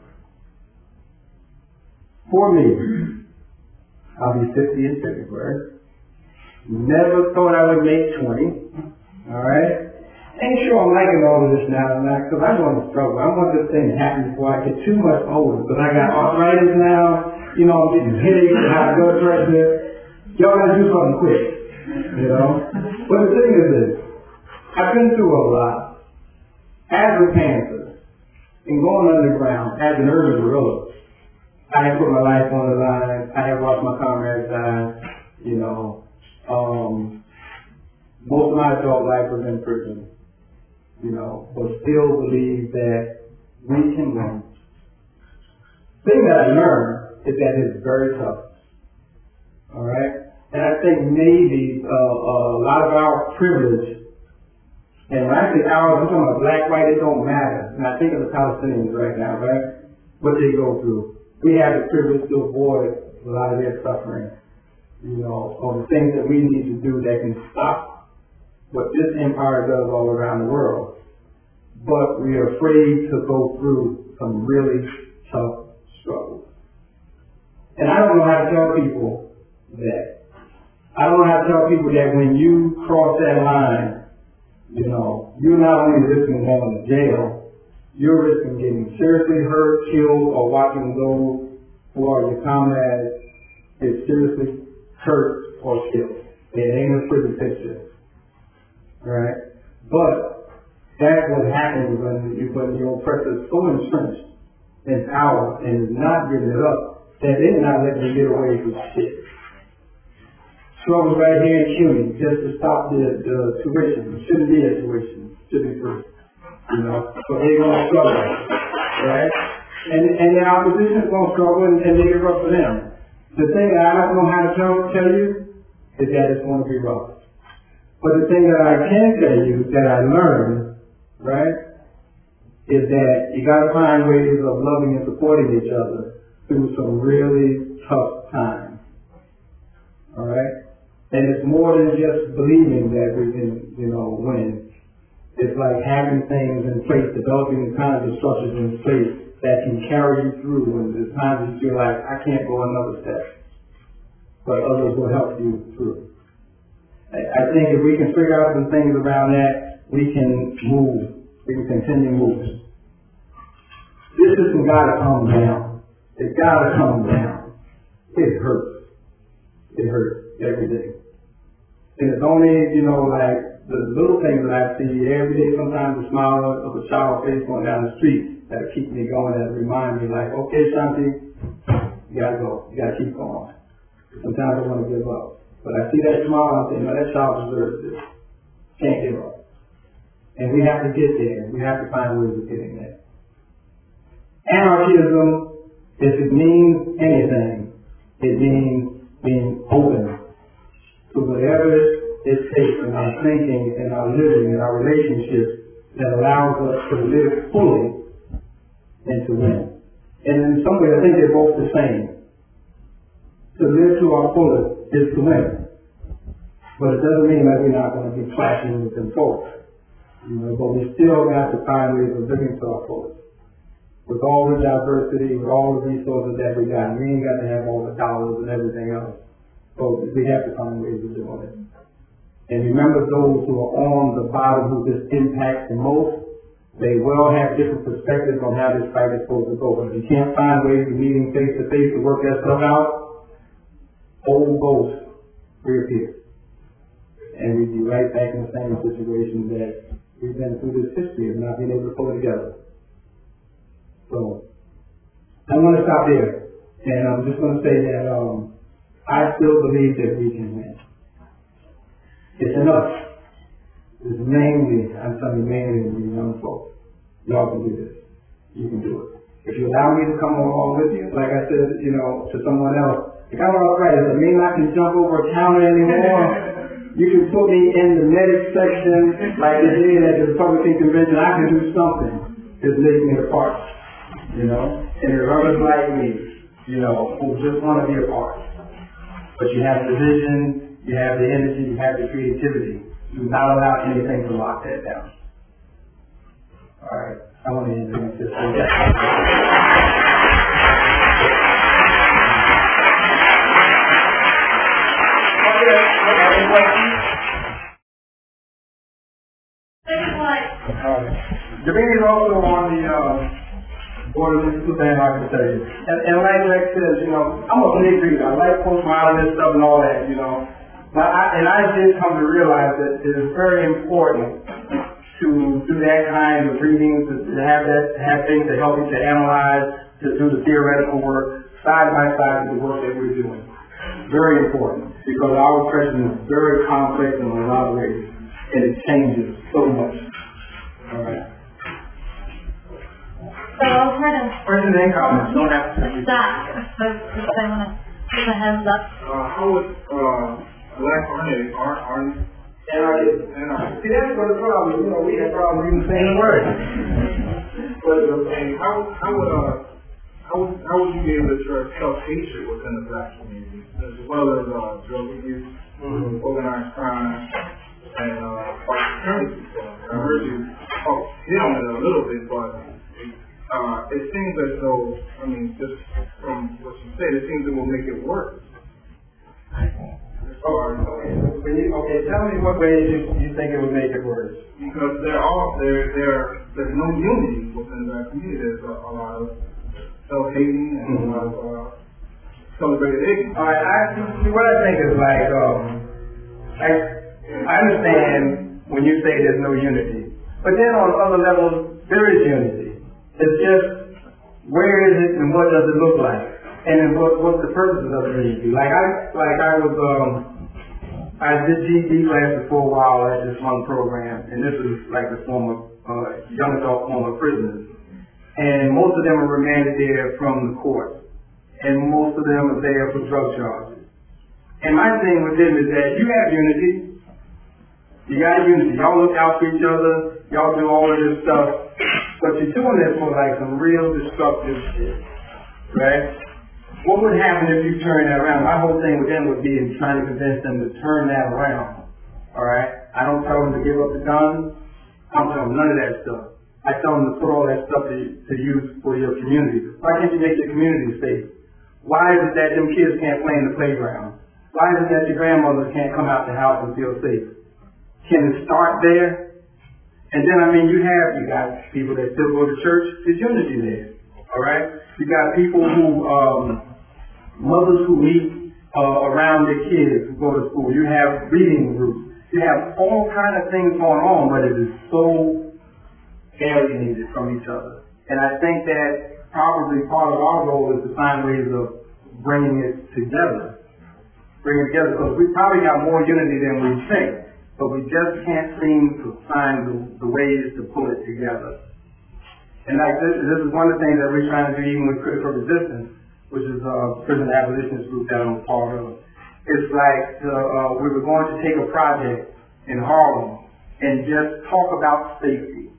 For me, I'll be fifty in February. Never thought I would make twenty. All right. Ain't sure I'm liking all of this now, because I want to struggle. I want this thing to happen before I get too much older. Because I got arthritis now. You know, I'm getting headaches and high blood pressure. Y'all got to do something quick. You know. But the thing is this. I've been through a lot. As a Panther, and going underground as an urban guerrilla, I have put my life on the line. I have watched my comrades die. You know, um, most of my adult life was in prison. You know, but still believe that we can win. The thing that I learned is that it's very tough. All right? And I think maybe uh, uh, a lot of our privilege, and when I say ours, I'm talking about black, white, it don't matter. And I think of the Palestinians right now, right? What they go through. We have the privilege to avoid a lot of their suffering, you know, or the things that we need to do that can stop what this empire does all around the world. But we are afraid to go through some really tough struggles. And I don't know how to tell people that. I don't know how to tell people that when you cross that line, you know, you're not only risking going to jail, you're risking getting seriously hurt, killed, or watching those who are your comrades get seriously hurt or killed. It ain't a pretty picture. Right? But that's what happens when you when your oppressor is so entrenched in power and is not giving it up that they're not letting you get away with shit. Struggles right here in CUNY just to stop the, the tuition. It shouldn't be a tuition. It should be free. You know? So they're gonna struggle. Right? And and the opposition is gonna struggle and, and make it rough for them. The thing that I don't know how to tell, tell you is that it's gonna be rough. But the thing that I can tell you that I learned, right, is that you got to find ways of loving and supporting each other through some really tough times. All right? And it's more than just believing that we can, you know, win. It's like having things in place, developing the kinds of structures in place that can carry you through when there's times you feel like, I can't go another step. But others will help you through. I think if we can figure out some things around that, we can move. We can continue moving. This system gotta calm down. It gotta calm down. It hurts. It hurts every day. And it's only, you know, like the little things that I see every day, sometimes a smile of a child's face going down the street that keep me going, that remind me like, okay, Shanti, you gotta go. You gotta keep going. Sometimes I want to give up. But I see that smile and I say, no, that child deserves this. Can't give up. And we have to get there. We have to find ways of getting there. Anarchism, if it means anything, it means being open to whatever it takes in our thinking, in our living, in our relationships that allows us to live fully and to win. And in some ways, I think they're both the same. To live to our fullest is to win. But it doesn't mean that we're not going to be clashing with them folks. You know, but we still have to find ways of living to our fullest. With all the diversity, with all the resources that we got, we ain't got to have all the dollars and everything else. So we have to find ways of doing it. And remember those who are on the bottom who this impacts the most, they will have different perspectives on how this fight is supposed to go. But if you can't find ways of meeting face to face to work that stuff out, old ghosts reappear. And we'd be right back in the same situation that we've been through this history of not being able to pull it together. So, I'm going to stop there. And I'm just going to say that um, I still believe that we can win. It's enough. It's mainly, I'm telling you, mainly you young folks. Y'all can do this. You can do it. If you allow me to come along with you, like I said, you know, to someone else, if I'm arthritis, it mean I can jump over a counter anymore. You can put me in the medic section like they did at the Republican convention. I can do something to make me a part, you know. And there are others like me, you know, who just want to be a part. But you have the vision, you have the energy, you have the creativity. Do not allow anything to lock that down. All right. I want to end with this. Javine is also on the uh, board of the Institute of Architecture. And, and like Lex says, you know, I'm a big reader. I like postmodernist stuff and all that, you know. But I, and I did come to realize that it is very important to do that kind of reading, to, to have that, to have things to help you to analyze, to do the theoretical work. side by side with the work that we're doing. Very important, because our oppression is very complex in a lot of ways, and it changes so much. All right. So I'll try to... Questions and comments? Don't have to. Stop. So if I want to give a hands up. Uh, how would, uh, black Arne, Ar- Arne, Anarchism. Anarchism. See, that's what the problem is. You know, we have problems even saying the word. But, uh, and how, how would, uh, how would, how would you be able to address self-hatred within the black community, as well as, uh, drug abuse, mm-hmm. organized crime, and, uh, white supremacy? I heard you talk, hit on it a little bit, but, uh, it seems as though, I mean, just from what you said, it seems it will make it worse. Oh, okay. Okay, tell me what ways you, you think it would make it worse. Because there are there there there's no unity within that community. There's a, a lot of self-hating and mm-hmm. a lot of uh, celebrated ignorance. All right, I see what I think is like. Um, I I understand when you say there's no unity, but then on other levels there is unity. It's just where is it and what does it look like? And then what, what's the purposes of the G E D? Like I, like I was, um, I did G E D classes for a while at this one program, and this is like the former, uh, young adult former prisoners. And most of them are remanded there from the court. And most of them are there for drug charges. And my thing with them is that you have unity. You got unity. Y'all look out for each other. Y'all do all of this stuff. But you're doing this for like some real destructive shit. Right? What would happen if you turn that around? My whole thing with them would be in trying to convince them to turn that around. All right? I don't tell them to give up the guns. I don't tell them none of that stuff. I tell them to put all that stuff to, to use for your community. Why can't you make your community safe? Why is it that them kids can't play in the playground? Why is it that your grandmothers can't come out the house and feel safe? Can it start there? And then, I mean, you have, you got people that still go to church. There's unity there. All right? You got people who, um, mothers who meet uh, around their kids who go to school. You have reading groups. You have all kind of things going on, but it is so alienated from each other. And I think that probably part of our role is to find ways of bringing it together. Bring it together, because we probably got more unity than we think, but we just can't seem to find the, the ways to pull it together. And like this, this is one of the things that we're trying to do even with Critical Resistance, which is a prison abolitionist group that I'm a part of. It's like uh, uh, we were going to take a project in Harlem and just talk about safety.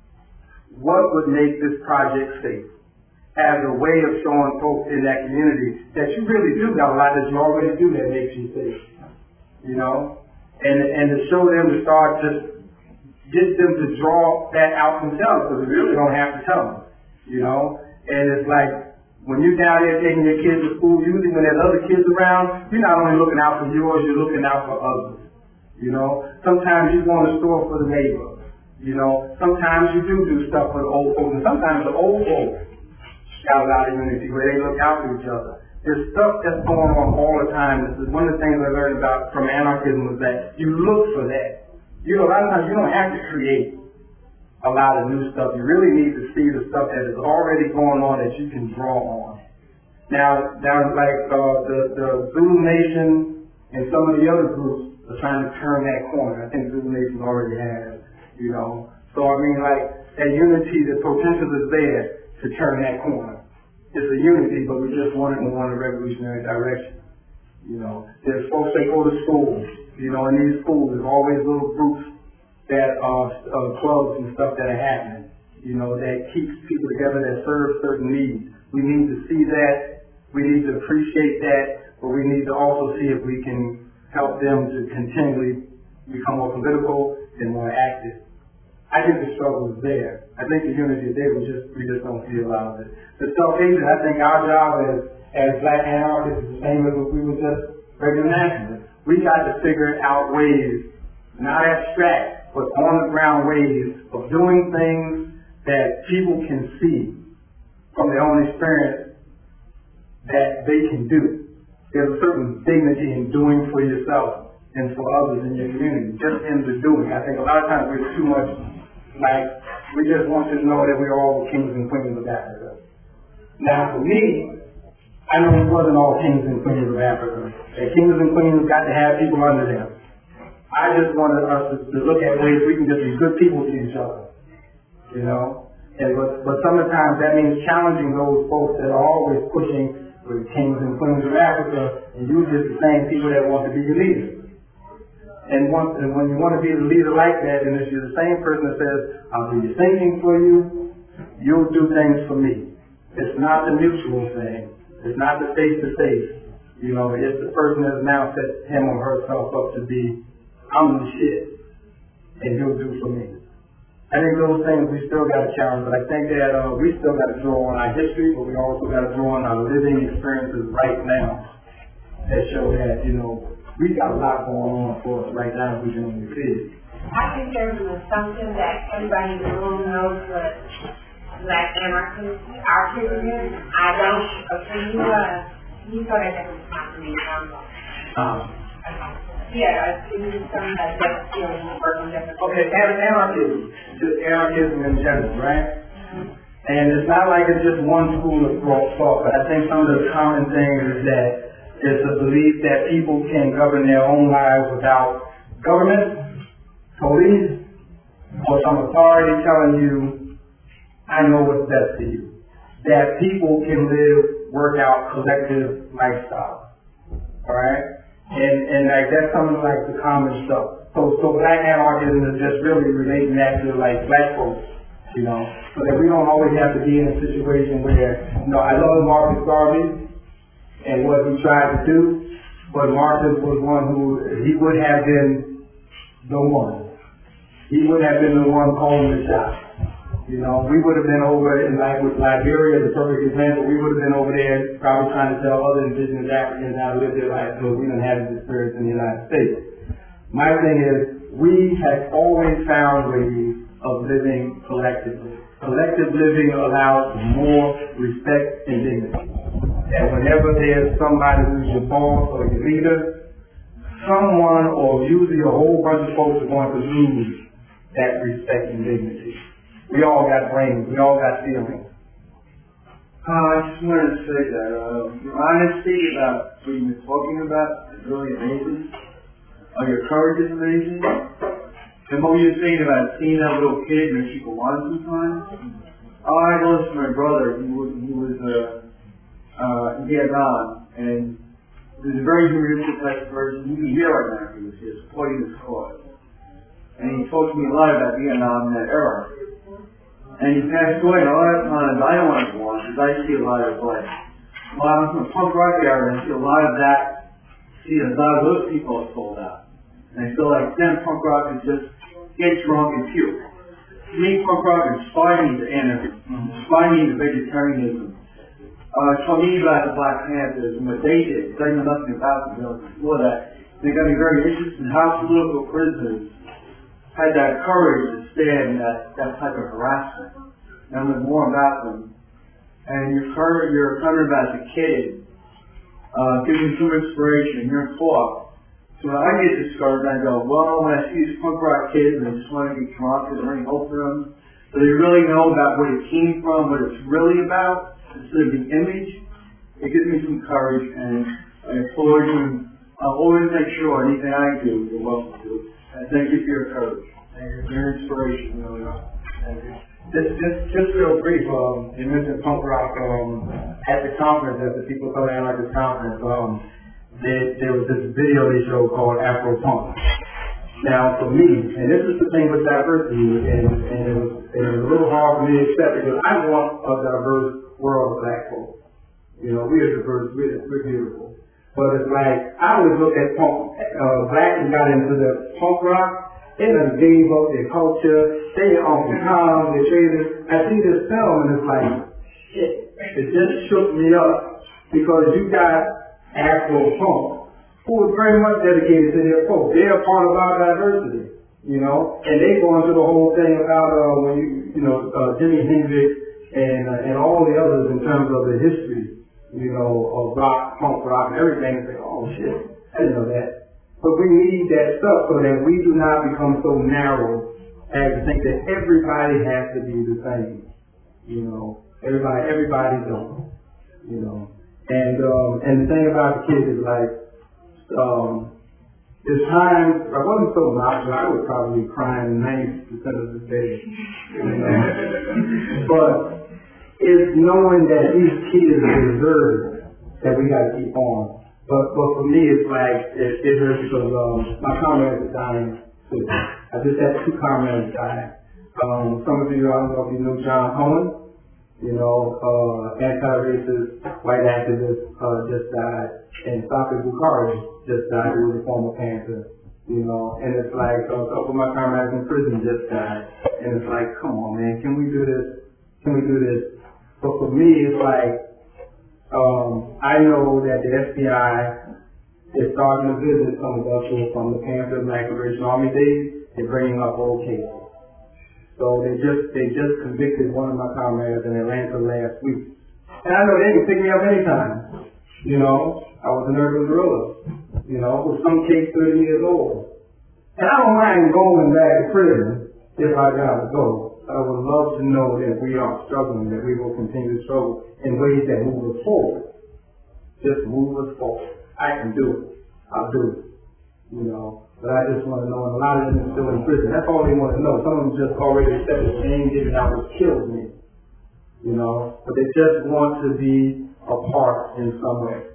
What would make this project safe? As a way of showing folks in that community that you really do got a lot that you already do that makes you safe. You know? And and to show them to start just get them to draw that out themselves, because we really don't have to tell them. You know? And it's like, when you're down there taking your kids to school, usually when there's other kids around, you're not only looking out for yours, you're looking out for others. You know, sometimes you go in the store for the neighbor. You know, sometimes you do do stuff for the old folks, and sometimes the old folks got a lot of unity where they look out for each other. There's stuff that's going on all the time. This is one of the things I learned about from anarchism is that you look for that. You know, a lot of times you don't have to create a lot of new stuff. You really need to see the stuff that is already going on that you can draw on. Now, now like uh, the, the Zulu Nation and some of the other groups are trying to turn that corner. I think Zulu Nation already has, you know. So, I mean, like, that unity, the potential is there to turn that corner. It's a unity, but we just want it in one revolutionary direction. You know, there's folks that go to school. You know, in these schools, there's always little groups that are uh, clubs and stuff that are happening, you know, that keeps people together, that serve certain needs. We need to see that, we need to appreciate that, but we need to also see if we can help them to continually become more political and more active. I think the struggle is there. I think the unity is there, we just we just don't see a lot of it. The self-hatred, I think our job as, as black anarchists is the same as if we were just regular nationalists. We got to figure out ways, not abstract, but on-the-ground ways of doing things that people can see from their own experience that they can do. There's a certain dignity in doing for yourself and for others in your community, just in the doing. I think a lot of times we're too much like, we just want you to know that we're all kings and queens of Africa. Now, for me, I I know we wasn't all kings and queens of Africa. And kings and queens got to have people under them. I just wanted us to, to look at ways we can just be good people to each other. You know? And but, but sometimes that means challenging those folks that are always pushing for the kings and queens of Africa, and usually it's the same people that want to be your leaders. And, once, and when you want to be the leader like that, and if you're the same person that says, I'll do your thinking for you, you'll do things for me. It's not the mutual thing. It's not the face-to-face. You know, it's the person that's now set him or herself up to be, I'm the shit, and he'll do for me. I think those things we still got to challenge, but I think that uh, we still got to draw on our history, but we also got to draw on our living experiences right now that show that, you know, we got a lot going on for us right now if we can only see it. I think there's an assumption that everybody in the room knows what Black anarchists are here. I don't. Okay, you uh, you thought that that was not me. Um, yeah, it was something that just you know working different. okay, anarchism, just anarchism in general, right? Mm-hmm. And it's not like it's just one school of thought, but I think some of the common things is that it's a belief that people can govern their own lives without government, police, or some authority telling you, I know what's best for you. That people can live, work out collective lifestyle. Alright? And and like that's some of like the common stuff. So so black anarchism is just really relating that to like black folks, you know. So that we don't always have to be in a situation where, you know, I love Marcus Garvey and what he tried to do, but Marcus was one who he would have been the one. He would have been the one calling the shots. You know, we would have been over in like with Liberia, the perfect example, we would have been over there probably trying to tell other indigenous Africans how to live their lives, so we didn't have this experience in the United States. My thing is, we have always found ways of living collectively. Collective living allows more respect and dignity. And whenever there's somebody who's your boss or your leader, someone or usually a whole bunch of folks are going to lose that respect and dignity. We all got brains. We all got feelings. Uh, I just wanted to say that uh, your honesty about what you've been talking about is really amazing. Uh, your courage is amazing. And what you were saying about seeing that little kid and she could want sometimes. Oh, I lost my brother. He was he was uh, uh, in Vietnam, and he was a very humanistic type of person. He'd be here right now if he was here supporting this cause. And he talked to me a lot about Vietnam in that era. And he passed away, and a lot of times I don't want to go on because I see a lot of like, well, I'm from the punk rock era, and I see a lot of that. See, a lot of those people are sold out, and I feel like then punk rock is just get drunk and puke. To me, punk rock inspired me to anarchy, inspired me to vegetarianism. Uh, told me about the Black Panthers and what they did. I know nothing about them before that. They got me very interested in how political prisoners had that courage to stand that, that type of harassment. And I learned more about them. And your courage, your comment about the kid, uh, gives me some inspiration in your talk. So when I get discouraged, I go, well, when I see these punk rock kids and they just want to get drunk, is there any hope for them? Do they really know about where it came from, what it's really about, instead of the image? It gives me some courage, and I applaud you, and I'll always make sure anything I do, you're welcome to. And thank you for your courage. Thank you for your inspiration, really. Thank you. Just, just, just real brief, um, you mentioned punk rock, um, at the conference, at the People Coming Out at the conference, um, there, there was this video they showed called Afro Punk. Now, for me, and this is the thing with diversity, and, and it, was, it was a little hard for me to accept because I want a diverse world of black folks. You know, we're diverse, we're, we're beautiful. But it's like, I always look at punk, uh, black and got into the punk rock, they done gave up their culture, they off the time, they traded. I see this film and it's like, shit, it just shook me up because you got Afro punk who is very much dedicated to their folks. They're a part of our diversity, you know, and they go into the whole thing about, uh, when you, you know, uh, Jimi Hendrix and, uh, and all the others in terms of the history, you know, of rock, punk rock and everything. Say, oh shit, I didn't know that. But we need that stuff so that we do not become so narrow as to think that everybody has to be the same. You know, everybody, everybody don't. You know, And, um, and the thing about the kids is like, um, there's times, I wasn't so obnoxious, I was probably crying ninety percent of the day, you know. But it's knowing that these kids deserve that we gotta keep on. But, but for me, it's like, it, it hurts because, um, my comrades are dying too. I just had two comrades die. Um, some of you, I don't know if you know John Cohen, you know, uh, anti-racist white activist, uh, just died. And Saka Bukhari just died, who was a former Panther, you know. And it's like, uh, a couple of my comrades in prison just died. And it's like, come on, man, can we do this? Can we do this? But for me, it's like, Um, I know that the F B I is starting to visit some of us who are from the Panther and Black Liberation Army days. They're bringing up old cases. So they just they just convicted one of my comrades in Atlanta last week. And I know they can pick me up anytime. You know, I was an urban guerrilla. You know, with some case thirty years old. And I don't mind going back to prison if I gotta go. I would love to know that we are struggling, that we will continue to struggle in ways that move us forward. Just move us forward. I can do it. I'll do it. You know, but I just want to know, and a lot of them are still in prison. That's all they want to know. Some of them just already accepted the name given out which kills me. You know, but they just want to be a part in some way.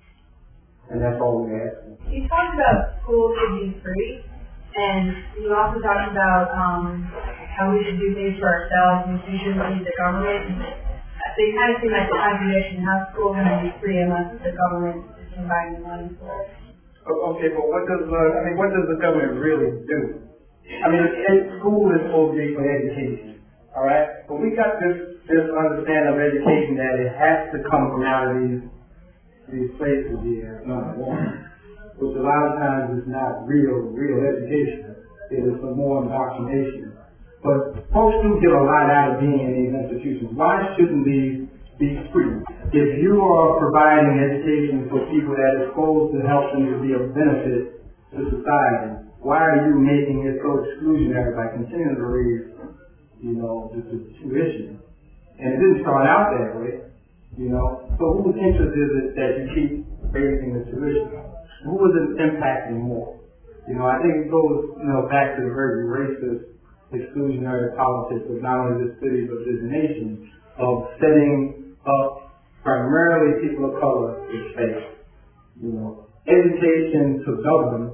And that's all we're asking. You talked about schools should be free, and you also talked about um, how we should do things for ourselves and we shouldn't need the government. And they kind of seem like a contradiction. How schools are going to be free unless the government is providing money for it? Okay, but what does uh, I mean? What does the government really do? I mean, it, school is supposed to be for education, all right? But we got this this understanding of education that it has to come from out of these these places here. Number one, which a lot of times is not real real education. It is some more indoctrination. But folks do get a lot out of being in these institutions. Why shouldn't these be free? If you are providing education for people that is supposed to help them to be of benefit to society, why are you making it so exclusionary by continuing to raise, you know, the, the tuition? And it didn't start out that way, you know. So whose interest is it that you keep raising the tuition? Who is it impacting more? You know, I think it goes, you know, back to the very racist exclusionary politics of not only this city but this nation, of setting up primarily people of color in space. You know, education to govern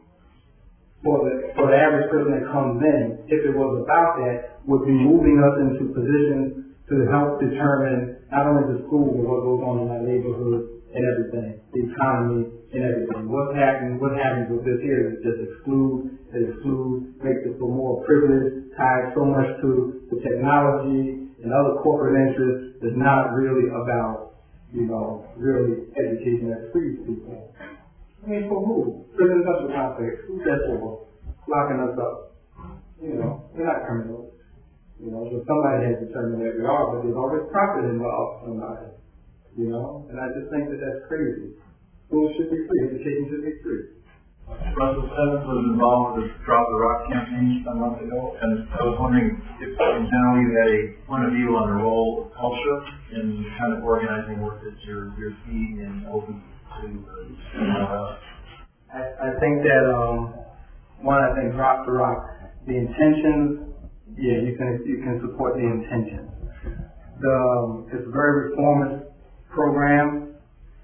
for the for the average person that comes in, if it was about that, would be moving us into positions to help determine not only the school but what goes on in our neighborhood and everything, the economy and everything. What's happening, what happens with this here is just exclude, exclude, makes it for more privilege, ties so much to the technology and other corporate interests that's not really about, you know, really education that frees people. I mean, for who? Prison industrial complex. Who's that for? Locking us up. You know, we're not criminals. You know, so somebody has determined that we are, but there's always profit involved somebody. You know, and I just think that that's crazy. Schools should be free. Education should be free. Russell Simmons was involved with the Drop the Rock campaign some months ago, and I was wondering if in general you had a point of view on the role of culture in the kind of organizing work that you're, you're seeing and open to. Uh, I, I think that, um, one, I think Drop the Rock, the intentions, yeah, you can you can support the intentions. The um, it's a very reformist program.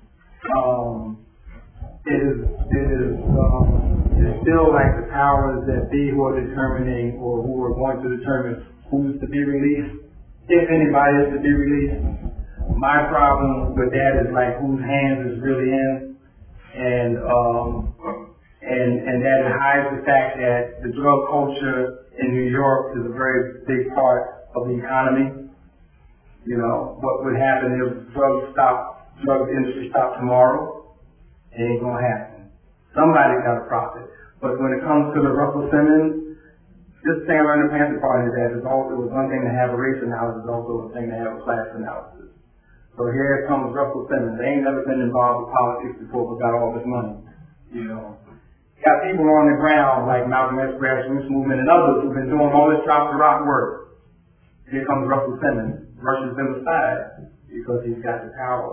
Um, it is it is um, it's still like the powers that be who are determining or who are going to determine who's to be released, if anybody is to be released. My problem with that is like whose hands is really in, and um, and and that it hides the fact that the drug culture in New York is a very big part of the economy. You know, what would happen if drugs stop, drug industry stop tomorrow? It ain't gonna happen. Somebody's got a profit. But when it comes to the Russell Simmons, this thing around the Panther Party is that it's also, it was one thing to have a race analysis, also a thing to have a class analysis. So here comes Russell Simmons. They ain't never been involved with politics before but got all this money. You know. Got people on the ground like Malcolm X grassroots movement and others who've been doing all this Drop the Rock work. Here comes Russell Simmons, rushes them aside because he's got the power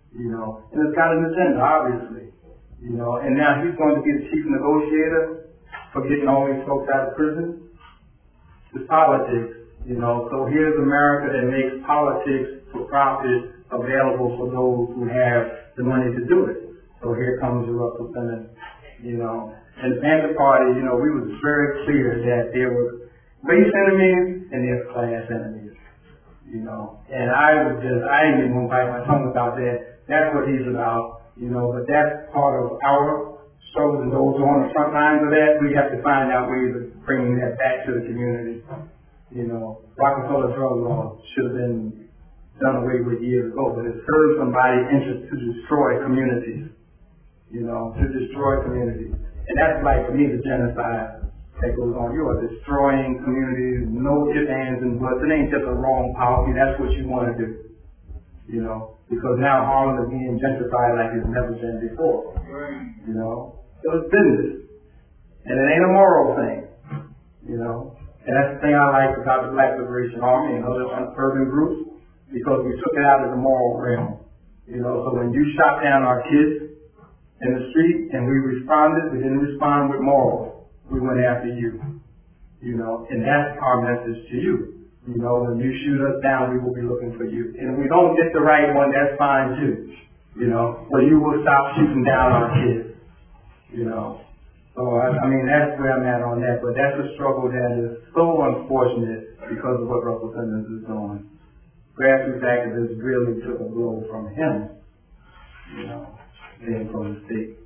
you know, and it's got an agenda, obviously, you know, and now he's going to be the chief negotiator for getting all these folks out of prison. It's politics, you know, so here's America that makes politics for profit available for those who have the money to do it. So here comes your Russell Simmons, you know, and the Panther Party, you know, we was very clear that there were race enemies and there's class enemies, you know, and I would just, I ain't even gonna bite my tongue about that. That's what he's about, you know, but that's part of our struggles, and those on the front lines of that, we have to find out ways of bringing that back to the community. You know, Rockefeller drug law should have been done away with years ago, but it serves somebody interest to destroy communities, you know, to destroy communities. And that's like, for me, the genocide that goes on. You are destroying communities, no ifs, ands, and buts. It ain't just a wrong policy. That's what you want to do, you know, because now Harlem is being gentrified like it's never been before, you know. So it's business, and it ain't a moral thing, you know. And that's the thing I like about the Black Liberation Army and other urban groups, because we took it out of the moral realm, you know. So when you shot down our kids in the street and we responded, we didn't respond with morals. We went after you, you know, and that's our message to you. You know, when you shoot us down, we will be looking for you. And if we don't get the right one, that's fine too, you know, but you will stop shooting down our kids, you know. So, I, I mean, that's where I'm at on that, but that's a struggle that is so unfortunate because of what Russell Simmons is doing. Grassroots activists really took a blow from him, you know, and from the state.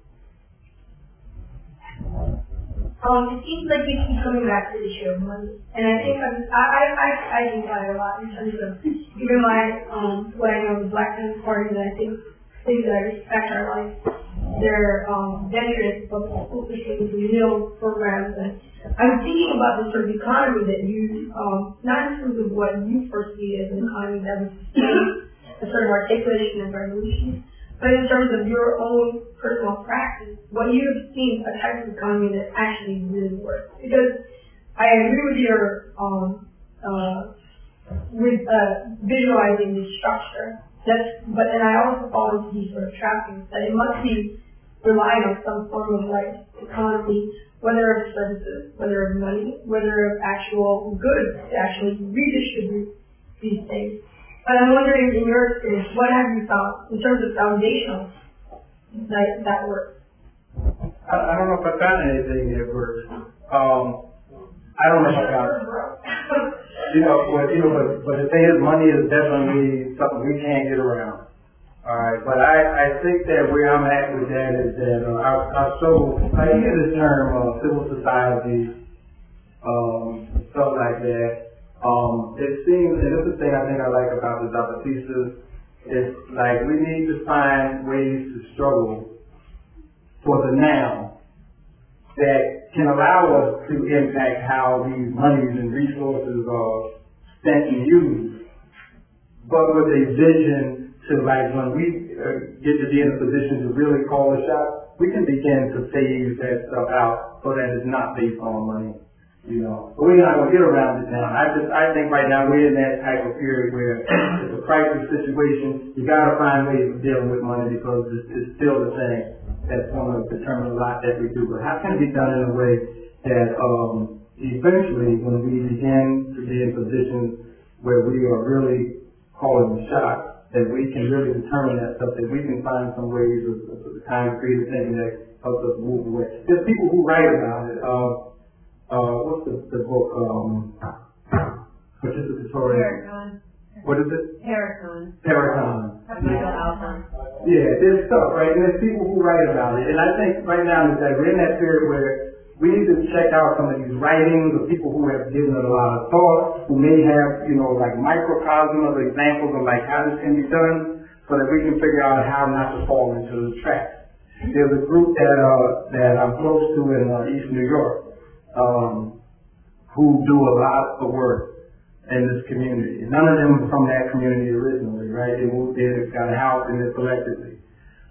Um, it seems like we keep coming back to the issue of money, and I think I'm, I, I, I, I think about it a lot in terms of even my, um, what I know of the Black Panther Party, that I think things that respect our life, their, um, ventures of school systems and meal programs, and I'm thinking about the sort of economy that you, um, not in terms of what you foresee as an economy that would sustain a sort of articulation and revolution, but in terms of your own personal practice, what you've seen a type of economy that actually really works. Because I agree with your, um, uh, with, uh, visualizing the structure. That's, but then I also fall into these sort of trappings that it must be relying on some form of like economy, whether of services, whether of money, whether of actual goods to actually redistribute these things. But I'm wondering, in your experience, what have you found in terms of foundational that that works? I, I don't know if I found anything that works. Um, I don't know if I found you know, but, you know, but, but the thing is, money is definitely something we can't get around. All right, but I, I think that where I'm at with that is that uh, I, I so I hear this term uh, civil society, um, stuff like that. Um, it seems, and this is the thing I think I like about the Zapatistas, it's like we need to find ways to struggle for the now that can allow us to impact how these monies and resources are spent and used, but with a vision to, like, when we uh, get to be in a position to really call the shot, we can begin to phase that stuff out so that it's not based on money. You know, but we're not gonna get around it now. I just, I think right now we're in that type of period where it's a crisis situation. You gotta find ways of dealing with money because it's, it's still the thing that's gonna determine a lot that we do. But how can it be done in a way that, um, eventually when we begin to be in positions where we are really calling the shot, that we can really determine that stuff, that we can find some ways of, of the kind of creative thinking that helps us move away. There's people who write about it. Uh, Uh, what's the, the book, um, participatory? Paracon. What is it? Paracon. Paracon. Yeah. Yeah, there's stuff, right? And there's people who write about it. And I think right now is that we're in that period where we need to check out some of these writings of people who have given it a lot of thought, who may have, you know, like microcosm of examples of like how this can be done, so that we can figure out how not to fall into the trap. There's a group that, uh, that I'm close to in uh, East New York. Um, who do a lot of work in this community. None of them are from that community originally, right? They moved there, they've got a house in it collectively.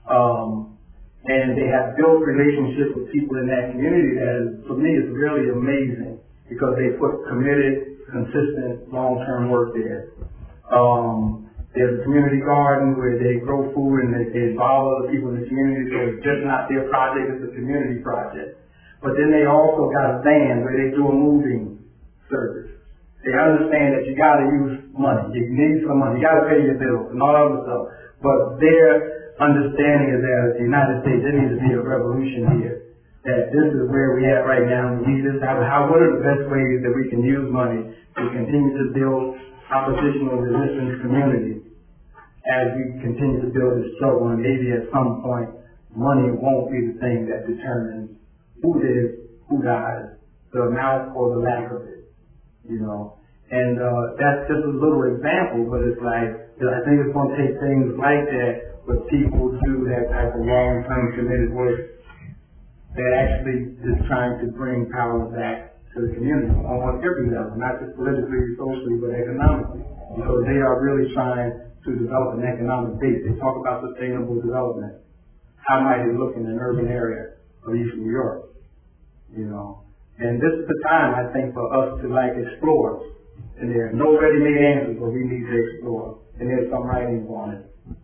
Um, and they have built relationships with people in that community that is, for me, is really amazing because they put committed, consistent, long-term work there. Um, There's a community garden where they grow food and they, they involve other people in the community, so it's just not their project, it's a community project. But then they also got a van where they do a moving service. They understand that you gotta use money, you need some money, you gotta pay your bills and all that other stuff. But their understanding is that the United States, there needs to be a revolution here. That this is where we at right now, we need this, how, how, what are the best ways that we can use money to continue to build oppositional resistance community as we continue to build this struggle, and maybe at some point money won't be the thing that determines who lives, who dies, the amount or the lack of it, you know. And uh, that's just a little example, but it's like, I think it's going to take things like that where people do that type of long-term committed work that actually is trying to bring power back to the community on every level, not just politically, socially, but economically, because they are really trying to develop an economic base. They talk about sustainable development. How might it look in an urban area of East New York? You know, and this is the time, I think, for us to like explore. And there are no ready-made answers, but we need to explore. And there's some writings on it.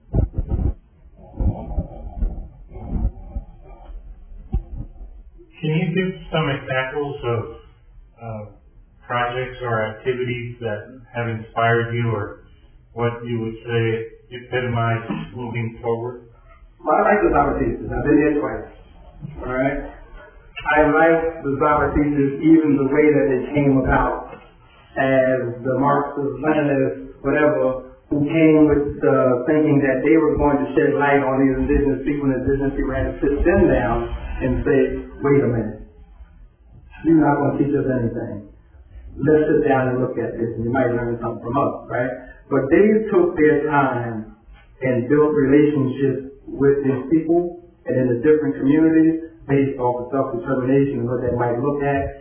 Can you give some examples of uh, projects or activities that have inspired you, or what you would say epitomize moving forward? Well, I like the Zaba thesis. I've been there twice. All right? I like the Zaba thesis, even the way that it came about, as the Marxists, Leninists, whatever, who came with uh, thinking that they were going to shed light on these indigenous people, and indigenous people had to sit them down and say, wait a minute, you're not going to teach us anything. Let's sit down and look at this, and you might learn something from us, right? But they took their time and built relationships with these people and in the different communities based off of self-determination and what they might look at,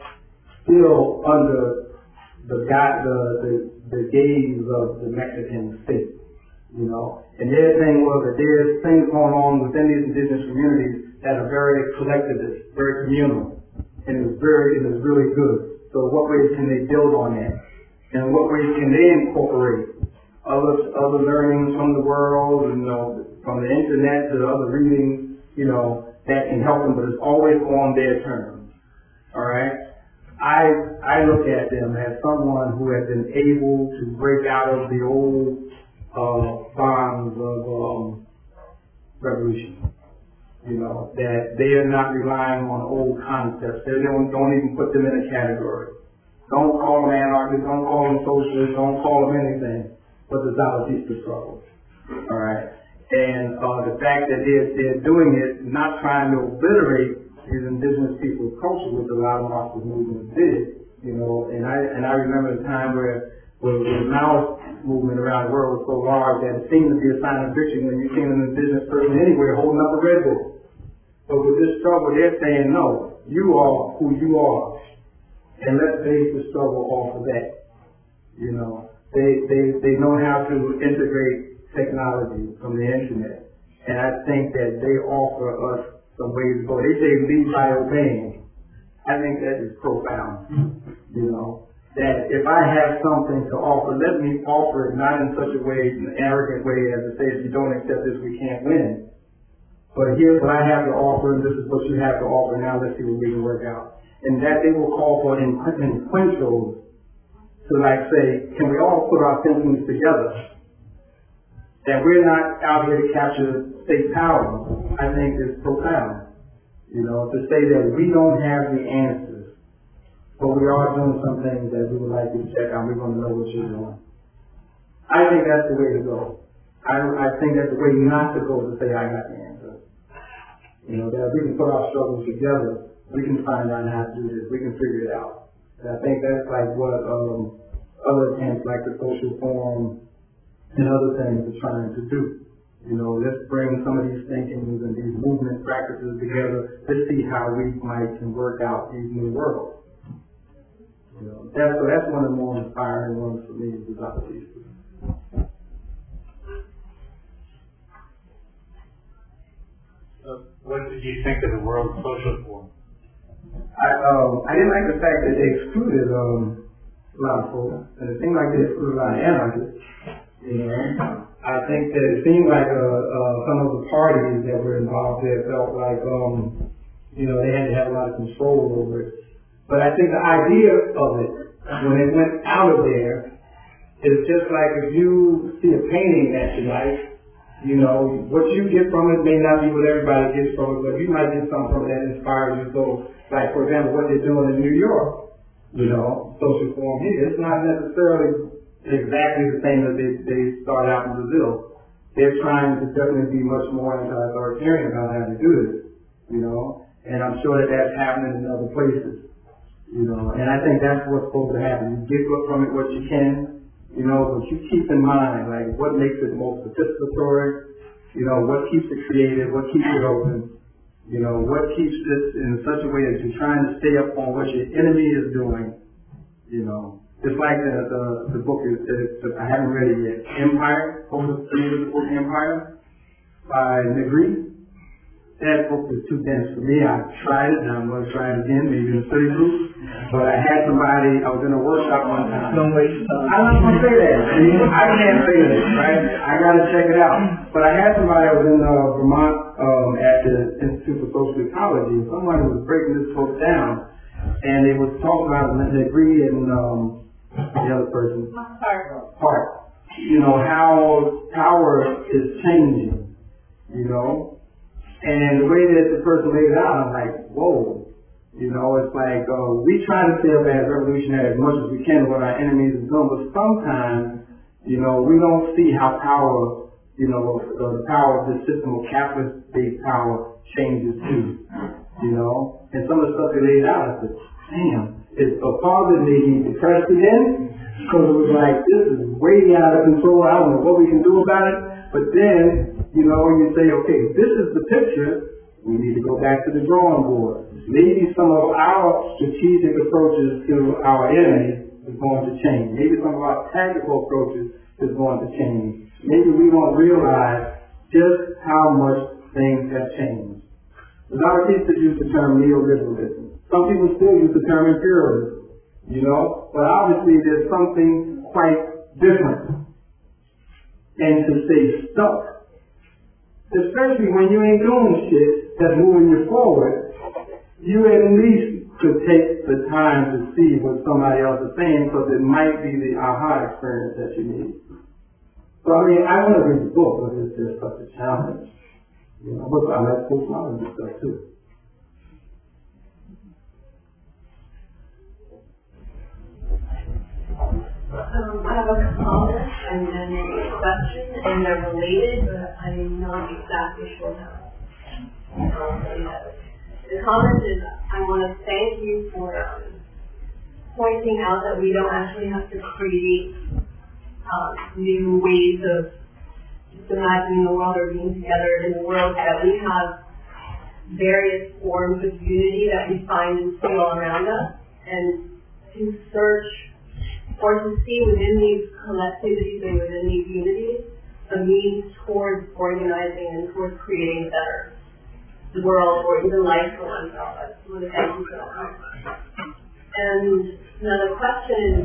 still under the, the, the, the gaze of the Mexican state, you know. And their thing was that there's things going on within these indigenous communities that are very collectivist, very communal, and it's very, it is really good. So what ways can they build on that? And what ways can they incorporate other, other learnings from the world, you know, from the internet to the other readings, you know, that can help them, but it's always on their terms, all right? I, I look at them as someone who has been able to break out of the old uh, bonds of um, revolution. You know, that they are not relying on old concepts. They don't, don't even put them in a category. Don't call them anarchists, don't call them socialists, don't call them anything but the Zapatista struggle. All right? And uh, the fact that they're, they're doing it, not trying to obliterate these indigenous people's culture, which a lot of Marxist movements did, you know, and I, and I remember a time where, where the Maoist movement around the world was so large that it seemed to be a sign of victory when you seen an indigenous person anywhere holding up a red book. But with this struggle, they're saying, no, you are who you are. And let's base the struggle off of that. You know, they, they, they know how to integrate technology from the internet. And I think that they offer us some ways to go. They say lead by obeying. I think that is profound. You know, that if I have something to offer, let me offer it not in such a way, an arrogant way as to say, if you don't accept this, we can't win. But here's what I have to offer, and this is what you have to offer. Now let's see what we can work out. And that they will call for influentials to like say, can we all put our thinkings together? That we're not out here to capture state power, I think is profound. You know, to say that we don't have the answers, but we are doing some things that we would like you to check out. We're going to know what you're doing. I think that's the way to go. I, I think that's the way not to go, to say I got the answer. You know, that if we can put our struggles together, we can find out how to do this. We can figure it out. And I think that's like what um, other camps like the Social Forum and other things are trying to do. You know, let's bring some of these thinkings and these movement practices together. Let's see how we might can work out these new worlds. You know, that's, so that's one of the more inspiring ones for me is the Zapatista. Uh, what did you think of the World Social Forum? I um I didn't like the fact that they excluded um a lot of folks, and it seemed like they excluded a lot of anarchists. You know, I think that it seemed like, uh, uh, some of the parties that were involved there felt like, um, you know, they had to have a lot of control over it. But I think the idea of it, when it went out of there, is just like if you see a painting that you like, you know, what you get from it may not be what everybody gets from it, but you might get something from it that inspires you. So, like, for example, what they're doing in New York, you know, social forum here, it's not necessarily exactly the same as they, they started out in Brazil. They're trying to definitely be much more anti-authoritarian about how to do this, you know, and I'm sure that that's happening in other places, you know, and I think that's what's supposed to happen. You get from it what you can, you know, but you keep in mind, like, what makes it most participatory, you know, what keeps it creative, what keeps it open, you know, what keeps this in such a way that you're trying to stay up on what your enemy is doing, you know. It's like the, the, the book is, is, I haven't read it yet, Empire, over the book Empire by Negri. That book was too dense for me. I tried it, and I'm going to try it again, maybe in a study group. But I had somebody, I was in a workshop one time. Don't waste time. I'm not going to say that. See, I can't say that, right? I got to check it out. But I had somebody that was in uh, Vermont um, at the Institute for Social Ecology. Somebody was breaking this book down, and they was talking about Negri and um, the other person, Park. You know, how power is changing, you know. And the way that the person laid it out, I'm like, whoa. You know, it's like, uh, we try to stay up as revolutionary as much as we can what our enemies are doing, but sometimes, you know, we don't see how power, you know, uh, the power of this system of capitalist-based power changes too. You know? And some of the stuff they laid out, I said, damn, it's a part that made me depressed again, because it was like, this is way out of control, I don't know what we can do about it, but then, you know, you say, okay, this is the picture, we need to go back to the drawing board. Maybe some of our strategic approaches to our enemies is going to change. Maybe some of our tactical approaches is going to change. Maybe we won't realize just how much things have changed. A lot of people use the term neoliberalism. Some people still use the term imperialism, you know, but obviously there's something quite different. And to stay stuck, especially when you ain't doing shit that's moving you forward, you at least could take the time to see what somebody else is saying, because it might be the aha experience that you need. So I mean, I want to read the book, but it's just such a challenge. You know, but I like postmodern stuff too. Um, I have a comment and then a question, and they're related, but I'm not exactly sure how. Um, the comment is, I want to thank you for um, pointing out that we don't actually have to create uh, new ways of just imagining the world or being together in the world, that we have various forms of unity that we find and feel around us, and to search or to see within these collectivities and within these unities a means towards organizing and towards creating a better world or even life for oneself. I just want to thank you for that. And another question is,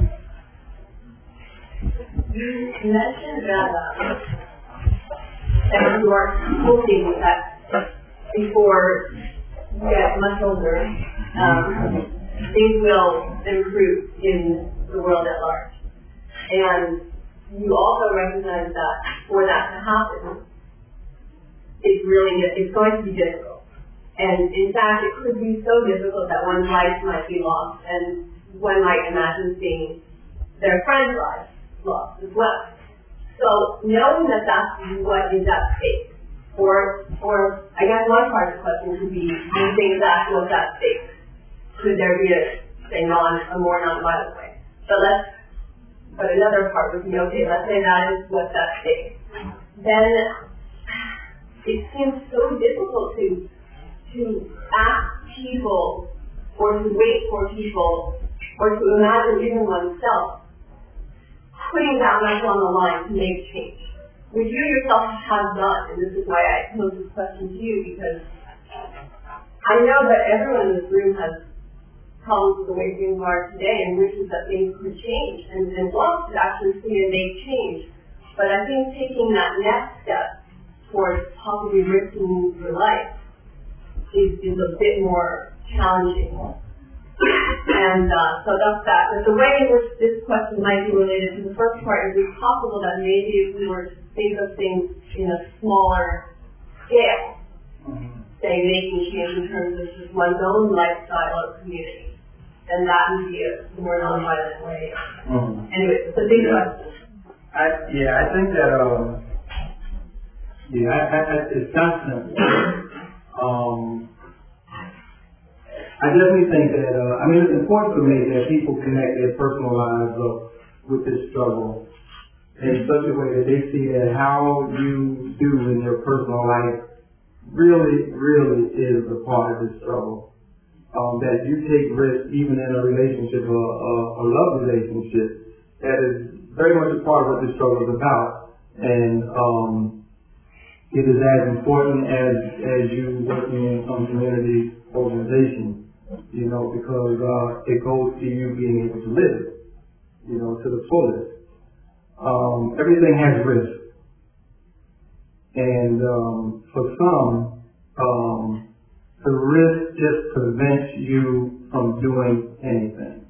you mentioned that, uh, that you are hoping that before you get much older, um, things will improve in the world at large. And you also recognize that for that to happen, it's really, it's going to be difficult. And in fact, it could be so difficult that one's life might be lost, and one might imagine seeing their friend's life lost as well. So knowing that that's what is at stake, or, or I guess one part of the question could be, do you think that's what's at stake? Could there be a, say, non, a more non-violent way? But let's, but another part would be, okay, let's say that is what's at stake. Then it seems so difficult to, to ask people, or to wait for people, or to imagine even oneself putting that much on the line to make change, which you yourself have done. And this is why I pose this question to you, because I know that everyone in this room has problems with the way things are today and wishes that things could change and, and wants to actually see and make change. But I think taking that next step towards possibly risking your life is, is a bit more challenging. And uh, so that's that. But the way in which this question might be related to the first part is it's possible that maybe if we were to think of things in a smaller scale, mm-hmm. say making change in terms of just one's own lifestyle or community, then that would be a more nonviolent way. Mm-hmm. Anyway, it's a big yeah. question. I, yeah, I think that, um, yeah, I, I, I, it's not simple. Um, I definitely think that, uh, I mean, it's important for me that people connect their personal lives up with this struggle in such a way that they see that how you do in your personal life really, really is a part of this struggle. Um, that you take risks even in a relationship, a, a, a love relationship, that is very much a part of what this struggle is about. And um, it is as important as, as you working in some community organization, you know, because uh, it goes to you being able to live, you know, to the fullest. Um, everything has risk. And um, for some, um, the risk just prevents you from doing anything.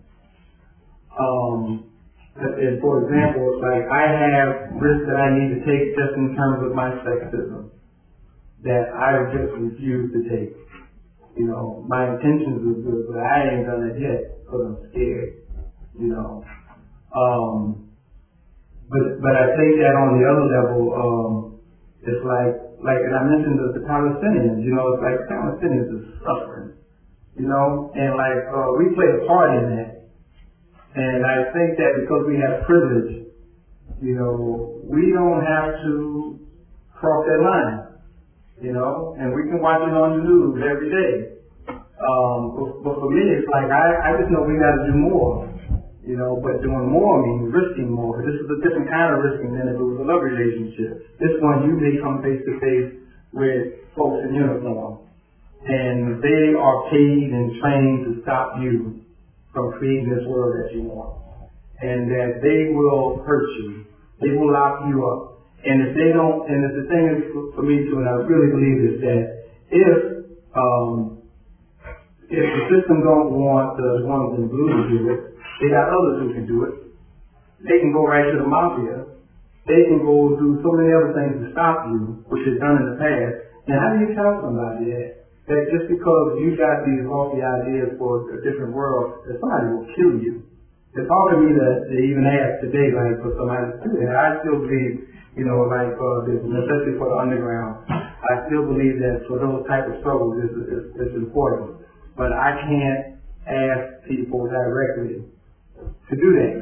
Um, and for example, it's like I have risks that I need to take just in terms of my sexism that I just refuse to take. You know, my intentions are good, but I ain't done it yet because I'm scared. You know, um, but but I think that on the other level, um, it's like like and I mentioned the, the Palestinians. You know, it's like Palestinians are suffering. You know, and like uh, we play a part in that. And I think that because we have privilege, you know, we don't have to cross that line. You know, and we can watch it on the news every day. Um, but, but for me, it's like I, I just know we got to do more. You know, but doing more means risking more. This is a different kind of risking than if it was a love relationship. This one, you may come face to face with folks in uniform, and they are paid and trained to stop you from creating this world that you want, and that they will hurt you. They will lock you up. And if they don't, and if the thing is for me too, and I really believe this, that if um, if the system don't want the ones in blue to do it, they got others who can do it. They can go right to the mafia. They can go do so many other things to stop you, which is done in the past. And how do you tell somebody that? That just because you got these lofty ideas for a different world, that somebody will kill you. It's hard for me to, to even ask today, like, for somebody to do that. I still believe, you know, like, uh, this, especially for the underground, I still believe that for those type of struggles, it's, it's, it's important. But I can't ask people directly to do that.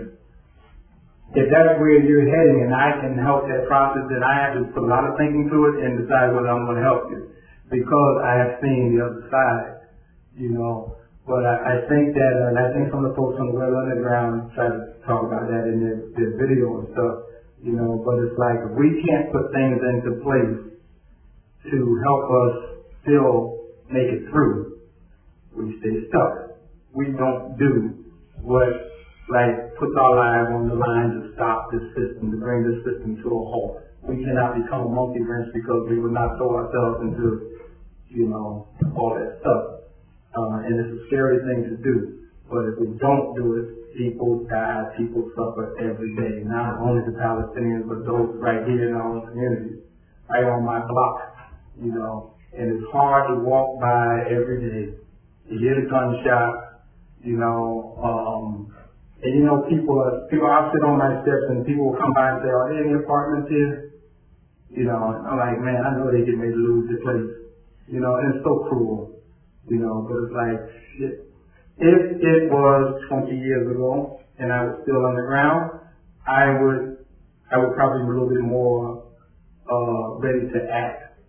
If that's where you're heading and I can help that process, then I have to put a lot of thinking to it and decide whether I'm going to help you. Because I have seen the other side, you know. But I, I think that, and I think some of the folks on the Web Underground try to talk about that in their, their video and stuff, you know. But it's like, if we can't put things into place to help us still make it through, we stay stuck. We don't do what, like, puts our lives on the line to stop this system, to bring this system to a halt. We cannot become a monkey wrench because we will not throw ourselves into, you know, all that stuff. Uh, and it's a scary thing to do. But if we don't do it, people die, people suffer every day. Not only the Palestinians, but those right here in our own communities, right on my block, you know. And it's hard to walk by every day. You hear the gunshot, you know, um, and you know, people are, people, I'll sit on my steps and people will come by and say, are there any apartments here? You know, I'm like, man, I know they get ready to lose their place. You know, and it's so cruel. You know, but it's like, it, if it was twenty years ago and I was still underground, I would, I would probably be a little bit more, uh, ready to act.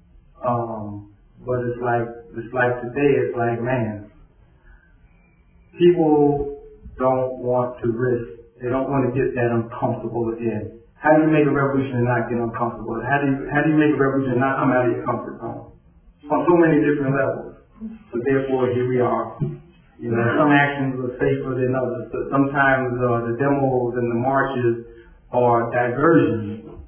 Um, but it's like, it's like today, it's like, man, people don't want to risk. They don't want to get that uncomfortable again. How do you make a revolution and not get uncomfortable? How do you, how do you make a revolution and not come out of your comfort zone? On so many different levels. So therefore, here we are. You know, some actions are safer than others. So sometimes uh, the demos and the marches are diversions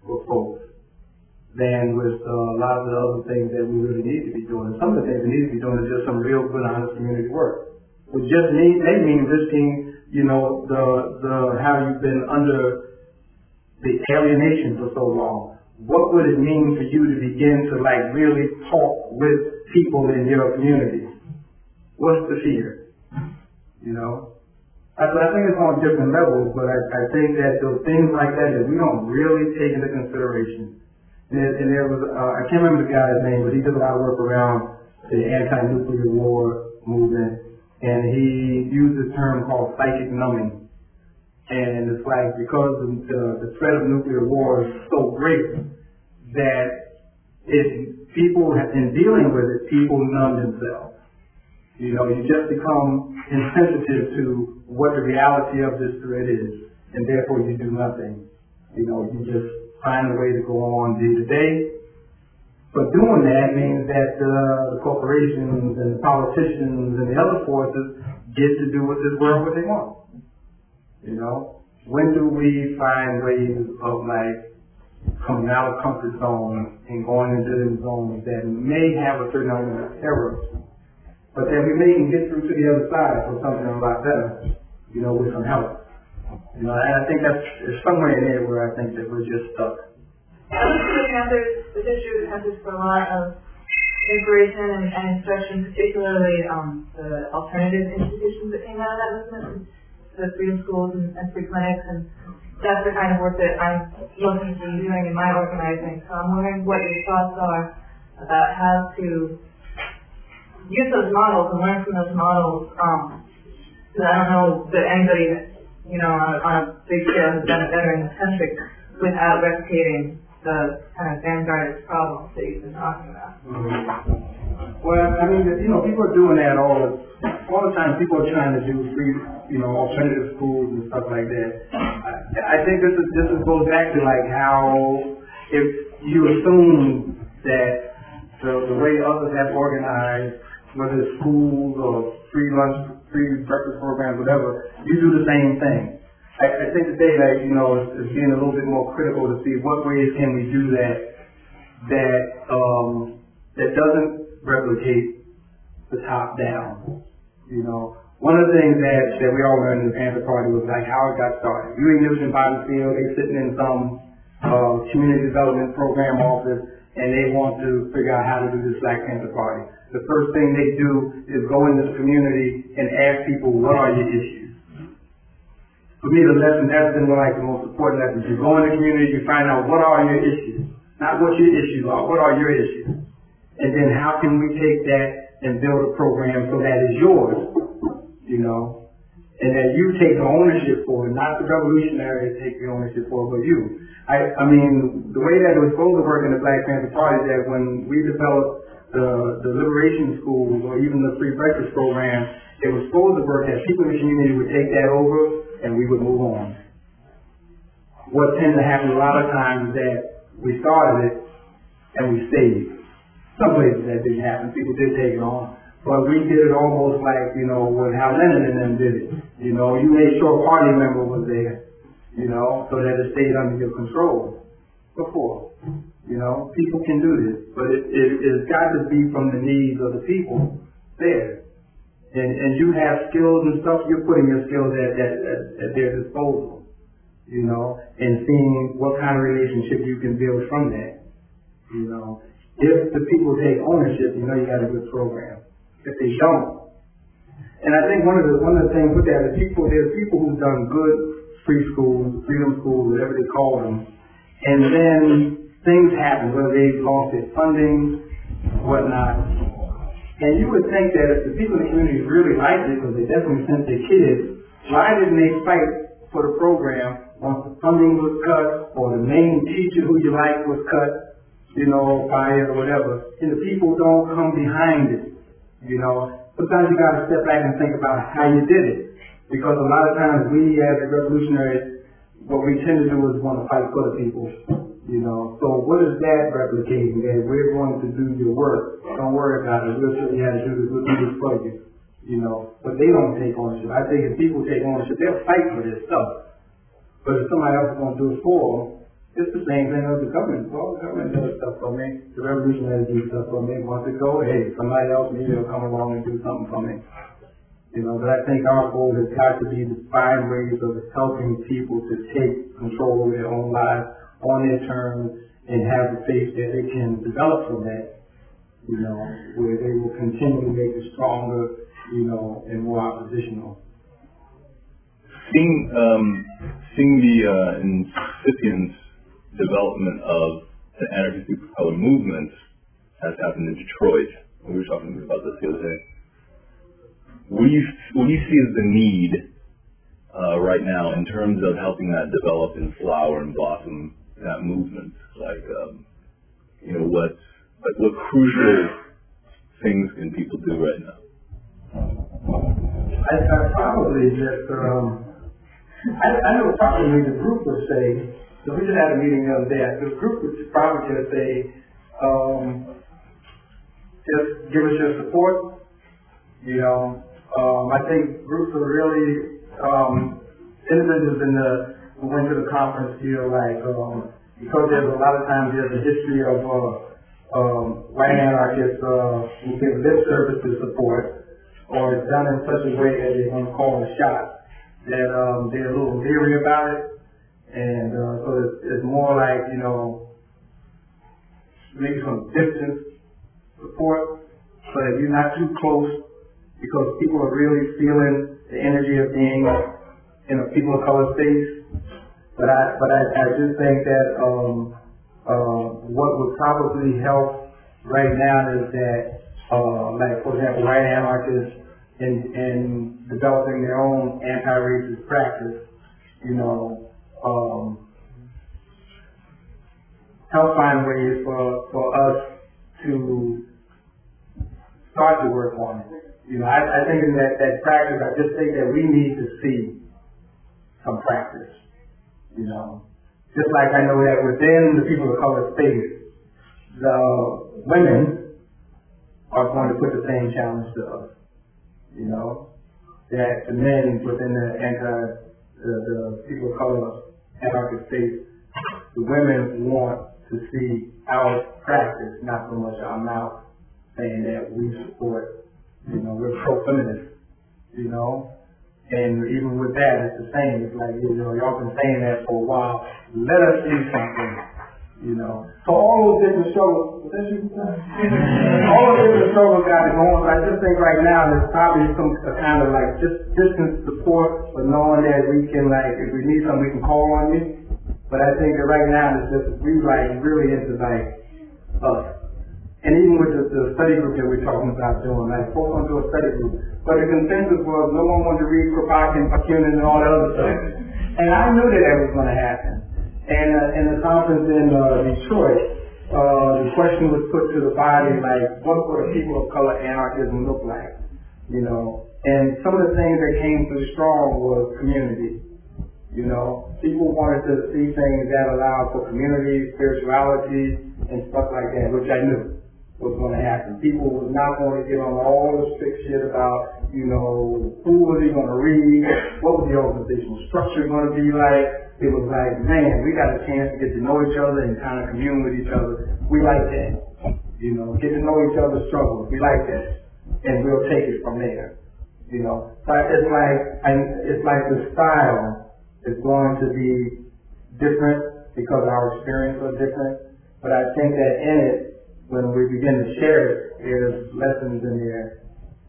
for folks than with uh, a lot of the other things that we really need to be doing. Some of the things we need to be doing is just some real good, honest community work. We just need, they mean risking, you know, the, the, how you've been under the alienation for so long. What would it mean for you to begin to like really talk with people in your community? What's the fear? You know? I, I think it's on different levels, but I, I think that those things like that that we don't really take into consideration. And there, and there was, uh, I can't remember the guy's name, but he did a lot of work around the anti-nuclear war movement, and he used a term called psychic numbing. And it's like, because the, the, the threat of nuclear war is so great that if people, have, in dealing with it, people numb themselves. You know, you just become insensitive to what the reality of this threat is, and therefore you do nothing. You know, you just find a way to go on day to day. But doing that means that uh, the corporations and the politicians and the other forces get to do with this world what they want. You know, when do we find ways of like coming out of comfort zones and going into those zones that may have a certain element of terror, but that we may even get through to the other side for something a lot better, you know, with some help. You know, and I think that's there's somewhere in there where I think that we're just stuck. I think the Panthers, the district Panthers for a lot of inspiration and, and instruction, particularly um, the alternative institutions that came out of that movement, the freedom schools and, and free clinics, and that's the kind of work that I'm looking to be doing in my organizing. So I'm wondering what your thoughts are about how to use those models and learn from those models. Um, because I don't know that anybody, you know, on, on a big scale has done it better in this country without replicating the kind of vanguardist problems that you've been talking about. Mm-hmm. Well, I mean, you know, people are doing that all the, all the time. People are trying to do free, you know, alternative schools and stuff like that. I, I think this is this is goes back to like how if you assume that the, the way others have organized, whether it's schools or free lunch, free breakfast programs, whatever, you do the same thing. I, I think today, like, you know, is, is being a little bit more critical to see what ways can we do that that um, that doesn't replicate the top down. You know, one of the things that, that we all learned in the Panther Party was like how it got started. You ain't living in Bottom Field, they sitting in some uh, community development program office, and they want to figure out how to do this Black Panther Party. The first thing they do is go into the community and ask people, what are your issues? For me, the lesson, that's been like the most important lesson. You go in the community, you find out what are your issues. Not what your issues are, what are your issues? And then how can we take that and build a program so that is yours, you know? And that you take the ownership for it, not the revolutionaries take the ownership for it, but you. I, I mean, the way that it was supposed to work in the Black Panther Party is that when we developed the, the liberation schools or even the free breakfast program, it was supposed to work that people in the community would take that over and we would move on. What tended to happen a lot of times is that we started it and we stayed. Some places that didn't happen, people did take it on. But we did it almost like, you know, when Hal Lennon and them did it. You know, you made sure a party member was there, you know, so that it stayed under your control before. You know, people can do this, but it, it, it's got to be from the needs of the people there. And, and you have skills and stuff, you're putting your skills at, at, at, at their disposal, you know, and seeing what kind of relationship you can build from that, you know. If the people take ownership, you know you got a good program. If they don't, and I think one of the one of the things with that is people, there's people who've done good free schools, freedom schools, whatever they call them, and then things happen, whether they've lost their funding, whatnot. And you would think that if the people in the community really liked it, because they definitely sent their kids, why didn't they fight for the program once the funding was cut or the main teacher who you liked was cut, you know, fired or whatever, and the people don't come behind it, you know. Sometimes you got to step back and think about how you did it, because a lot of times we as the revolutionaries, what we tend to do is want to fight for the people, you know. So what is that replicating? That we're going to do your work. Don't worry about it. We'll show you how to do this. We'll do this for you, you know. But they don't take ownership. I think if people take ownership, they'll fight for this stuff. But if somebody else is going to do it for them, it's the same thing as the government. Well, the government does stuff for me. The revolutionaries do stuff for me. Once it goes, hey, somebody else maybe will come along and do something for me. You know, but I think our goal has got to be to find ways of helping people to take control of their own lives on their terms and have the faith that they can develop from that, you know, where they will continue to make it stronger, you know, and more oppositional. Seeing, um, seeing the uh, incipient development of the anarchist people of color movement has happened in Detroit. We were talking about this the other day. What do you, what do you see as the need uh, right now in terms of helping that develop and flower and blossom that movement? Like, um, you know, what, like what crucial things can people do right now? I, I probably just, um, I, I know probably the group would say, so we just had a meeting the other day, the group would probably just say, um, just give us your support, you know. Um, I think groups are really, um, individuals in the, who went to the conference feel like, um, because there's a lot of times there's a history of, uh, um, white anarchists, uh, who give lip service to support, or it's done in such a way that they're going to call a shot, that, um, they're a little leery about it. And, uh, so it's, it's more like, you know, maybe some distance support, so that you're not too close, because people are really feeling the energy of being in a people of color space. But I, but I, I just think that, um, uh, what would probably help right now is that, uh, like, for example, white anarchists in, in developing their own anti-racist practice, you know, um, help find ways for, for us to start to work on it. You know, I, I think in that, that practice, I just think that we need to see some practice, you know. Just like I know that within the people of color space, the women are going to put the same challenge to us, you know. That the men within the anti, the, the people of color anarchist space, the women want to see our practice, not so much our mouth saying that we support. You know, we're pro-feminist, you know, and even with that, it's the same. It's like, you know, y'all been saying that for a while. Let us see something, you know. So all those different struggles, all those different struggles got it going. But I just think right now there's probably some kind of like just distance support, but knowing that we can, like, if we need something, we can call on you. But I think that right now it's just we like really into like us. And even with the, the study group that we're talking about doing, like, folks want to do a study group. But the consensus was no one wanted to read Kropotkin, Bakunin, and all that other stuff. And I knew that that was going to happen. And uh, in the conference in uh, Detroit, uh, the question was put to the body, like, what would a people of color anarchism look like? You know, and some of the things that came through strong was community. You know, people wanted to see things that allowed for community, spirituality, and stuff like that, which I knew was going to happen. People was not going to get on all this big shit about, you know, who was he going to read, what was the organizational structure going to be like. It was like, man, we got a chance to get to know each other and kind of commune with each other. We like that. You know, get to know each other's struggles. We like that. And we'll take it from there. You know, but it's like, and it's like the style is going to be different because our experiences are different. But I think that in it, when we begin to share it, there's lessons in there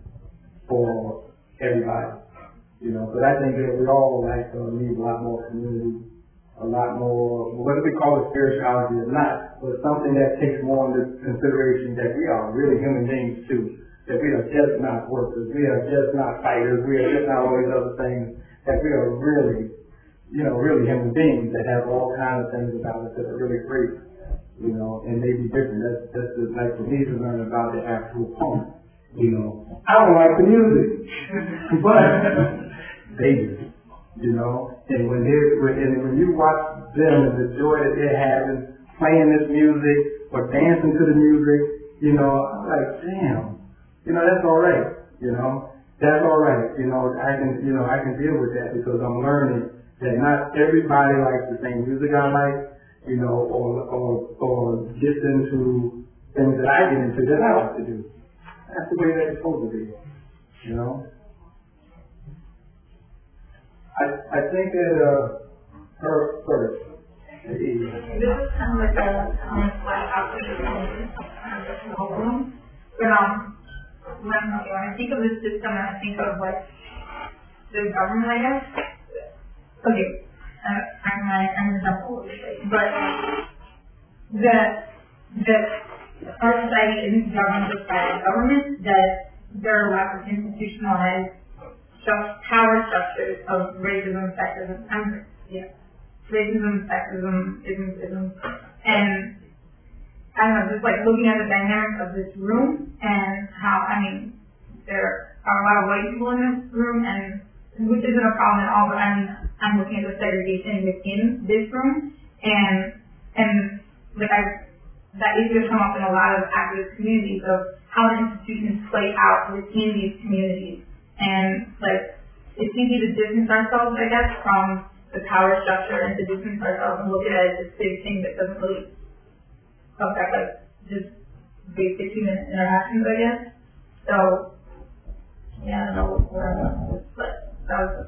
for everybody. You know, but I think that we all like uh, need a lot more community, a lot more, whether we call it spirituality or not, but something that takes more into consideration that we are really human beings too. That we are just not workers, we are just not fighters, we are just not all these other things, that we are really, you know, really human beings that have all kinds of things about us that are really great. You know, and they be different. That's that's just like for me to learn about the actual punk. You know, I don't like the music, but they do. You know, and when they when and when you watch them and the joy that they're having playing this music or dancing to the music, you know, I'm like, damn, you know, that's all right. You know, that's all right. You know, I can you know I can deal with that because I'm learning that not everybody likes the same music I like. you know, or, or, or gets into things that I get into that I like to do. That's the way that it's supposed to be, you know. I, I think that, uh, her first, This is kind of like a, um, flat out of the whole room. But, um, when, when I think of this system, I think of like the government, I guess. Okay, uh, I'm not, I'm not double, but that, that our society isn't governed just by the government, that there are lots of institutionalized just power structures of racism, sexism, um, yeah. racism, sexism, ism, and I don't know, just like looking at the dynamics of this room and how, I mean, there are a lot of white people in this room, and which isn't a problem at all, but I'm, I'm looking at the segregation within this room, and, and like I, that issue has come up in a lot of activist communities of how the institutions play out within these communities, and like, it's easy to distance ourselves, I guess, from the power structure and to distance ourselves and look at it as this big thing that doesn't really affect like just basic human interactions, I guess. So yeah, I don't know where I'm going with this, but that was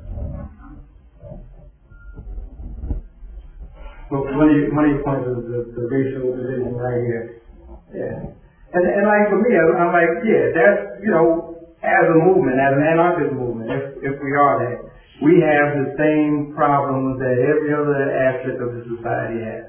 Well, one of your, one of your points is the, the racial division right here. Yeah. And, and like for me, I'm like, yeah, that's, you know, as a movement, as an anarchist movement, if, if we are that, we have the same problems that every other aspect of the society has.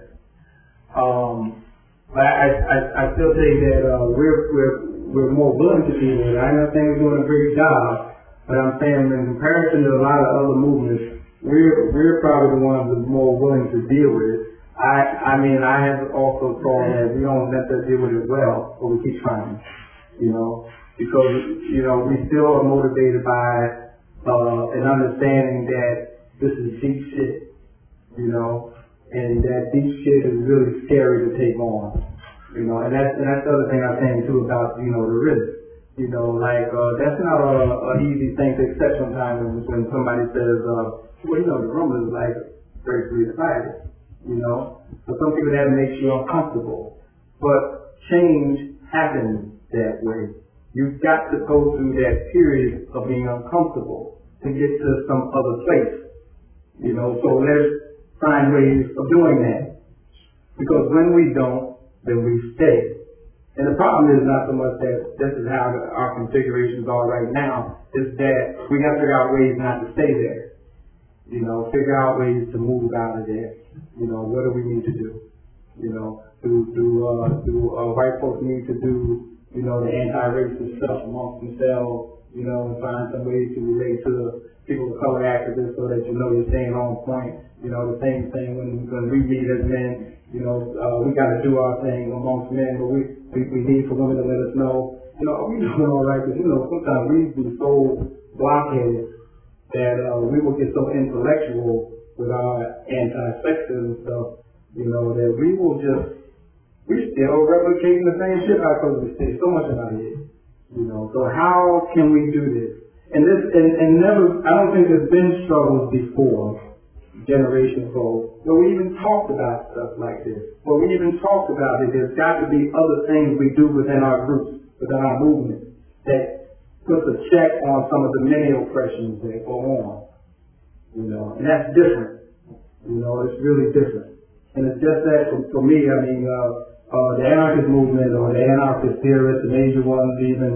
Um, but I, I, I still think that uh, we're, we're, we're more willing to do it. I know things are doing a great job, but I'm saying in comparison to a lot of other movements, we're, we're probably the ones that are more willing to deal with it. I, I mean, I have also thought that we don't necessarily deal with it well, but we keep trying, you know, because, you know, we still are motivated by Uh, an understanding that this is deep shit, you know, and that deep shit is really scary to take on, you know, and that's, and that's the other thing I'm saying too about, you know, the risk, you know, like, uh, that's not a, a easy thing to accept sometimes when, when somebody says, uh, well, you know, the room is like very free decided, you know, so some people that makes you uncomfortable, but change happens that way. You've got to go through that period of being uncomfortable to get to some other place. You know, so let's find ways of doing that. Because when we don't, then we stay. And the problem is not so much that this is how our configurations are right now, it's that we have to figure out ways not to stay there. You know, figure out ways to move out of there. You know, what do we need to do? You know, do, do, uh, do uh, white folks need to do you know, the anti-racist stuff amongst themselves, you know, and find some ways to relate to the people of color activists so that you know you're staying on point. You know, the same thing when, when we meet as men, you know, uh, we got to do our thing amongst men, but we, we, we need for women to let us know, you know, we doing all right, because, you know, sometimes we be so blockheaded that uh, we will get so intellectual with our anti-sexism stuff, you know, that we will just we still replicating the same shit because we stay so much in our head, you know. So how can we do this? And this, and, and never, I don't think there's been struggles before, generations ago, where we even talked about stuff like this. Where we even talked about it. There's got to be other things we do within our groups, within our movement, that puts a check on some of the many oppressions that go on, you know. And that's different, you know. It's really different. And it's just that for, for me, I mean, uh, Uh, the anarchist movement or the anarchist theorists, the major ones even,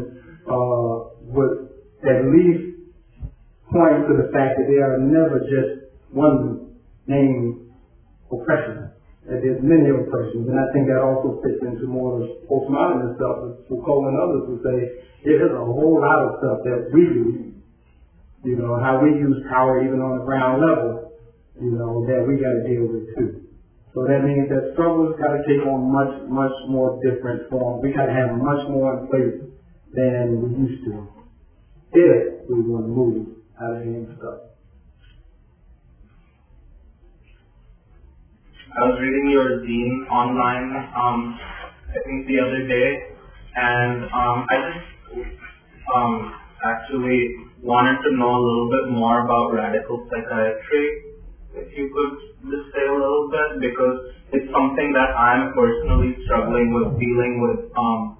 uh, would at least point to the fact that they are never just one named oppression. That there's many oppressions, and I think that also fits into more of the postmodernist stuff. Foucault and others would say there's a whole lot of stuff that we do, you know, how we use power even on the ground level, you know, that we got to deal with too. So that means that struggles got to take on much, much more different forms. We got to have much more in place than we used to if we want to move out of any stuff. I was reading your zine online, um, I think the other day, and um, I just um, actually wanted to know a little bit more about radical psychiatry. if you could just say a little bit, because it's something that I'm personally struggling with, dealing with um,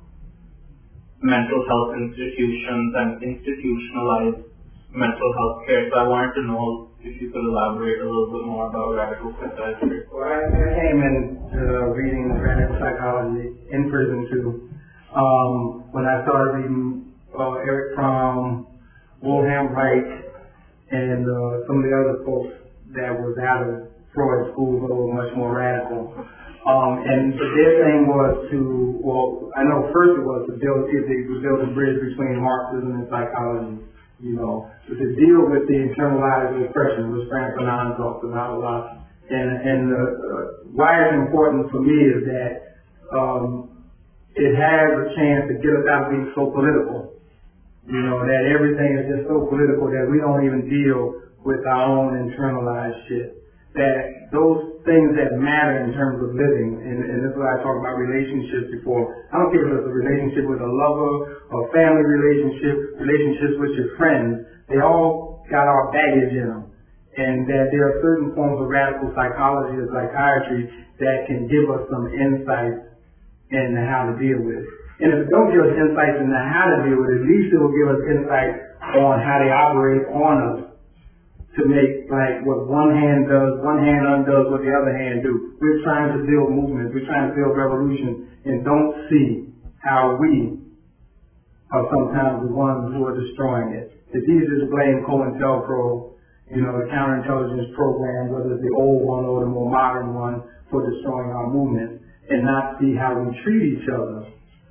mental health institutions and institutionalized mental health care. So I wanted to know if you could elaborate a little bit more about radical psychiatry. Well, I, I came in uh, reading radical psychology in prison too. Um, when I started reading uh, Eric Fromm, Wilhelm Reich, and uh, some of the other folks that was out of Freud school, but were much more radical. Um, and their thing was to, well, I know first it was to build, see if they could build a bridge between Marxism and psychology, you know, to deal with the internalized repression, which Frank Fanon talks about a lot. And, and uh, uh, why it's important for me is that um, it has a chance to get us out of being so political. You know, that everything is just so political that we don't even deal with our own internalized shit. That those things that matter in terms of living, and, and this is what I talked about relationships before. I don't care if it's a relationship with a lover, or a family relationship, relationships with your friends. They all got our baggage in them. And that there are certain forms of radical psychology or psychiatry that can give us some insight into how to deal with it. And if it don't give us insights into how to deal with it, at least it will give us insight on how they operate on us to make, like, what one hand does, one hand undoes what the other hand do. We're trying to build movements. We're trying to build revolution and don't see how we are sometimes the ones who are destroying it. It's easy to blame COINTELPRO, you know, the counterintelligence program, whether it's the old one or the more modern one, for destroying our movement, and not see how we treat each other.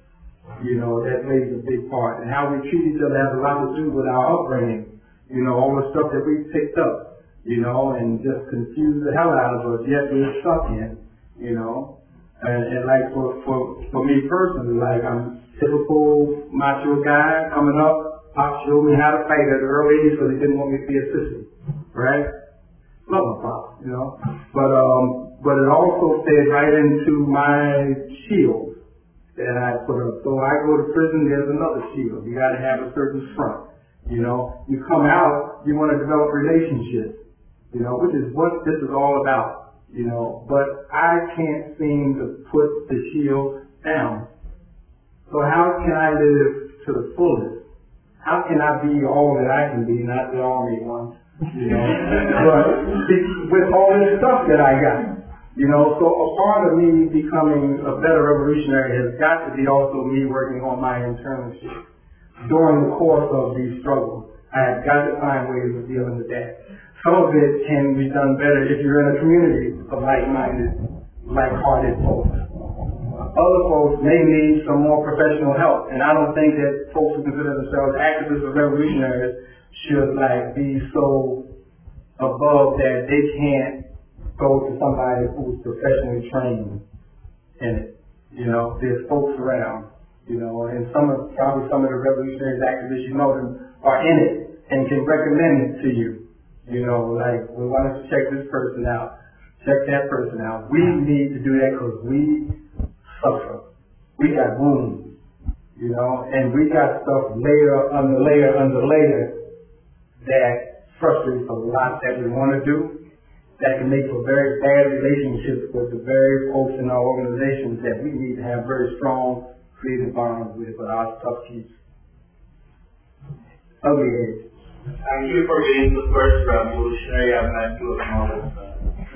You know, that plays a big part. And how we treat each other has a lot to do with our upbringing. You know, all the stuff that we picked up, you know, and just confuse the hell out of us, yet we're stuck in, you know. And, and like for, for, for me personally, like I'm typical macho guy coming up. Pop showed me how to fight at an early age because he didn't want me to be a sissy, right? Love my pop, you know. But, um, but it also fed right into my shield that I put up. So I go to prison, there's another shield. You gotta have a certain front. You know, you come out, you want to develop relationships, you know, which is what this is all about, you know, but I can't seem to put the shield down. So how can I live to the fullest? How can I be all that I can be, not the army one, you know, but with all this stuff that I got, you know, so a part of me becoming a better revolutionary has got to be also me working on my internal shit. During the course of these struggles, I have got to find ways of dealing with that. Some of it can be done better if you're in a community of like-minded, like-hearted folks. Other folks may need some more professional help, and I don't think that folks who consider themselves activists or revolutionaries should like be so above that they can't go to somebody who's professionally trained in it. You know, there's folks around. You know, and some of, probably some of the revolutionary activists, you know them, are in it and can recommend it to you. You know, like, we want to check this person out, check that person out. We need to do that because we suffer. We got wounds, you know, and we got stuff layer under layer under layer that frustrates a lot that we want to do, that can make for very bad relationships with the very folks in our organizations that we need to have very strong creative bonds with, but our stuff keeps ugly. Thank you for being the first revolutionary I've met to acknowledge that.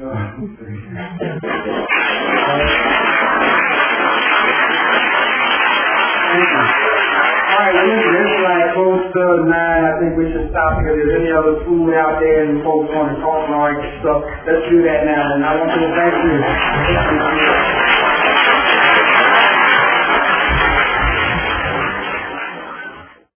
Thank you. All right, well, listen, it's like close to nine. I think we should stop here. If there's any other food out there and folks want to talk and all that stuff, let's do that now. And I want to thank you.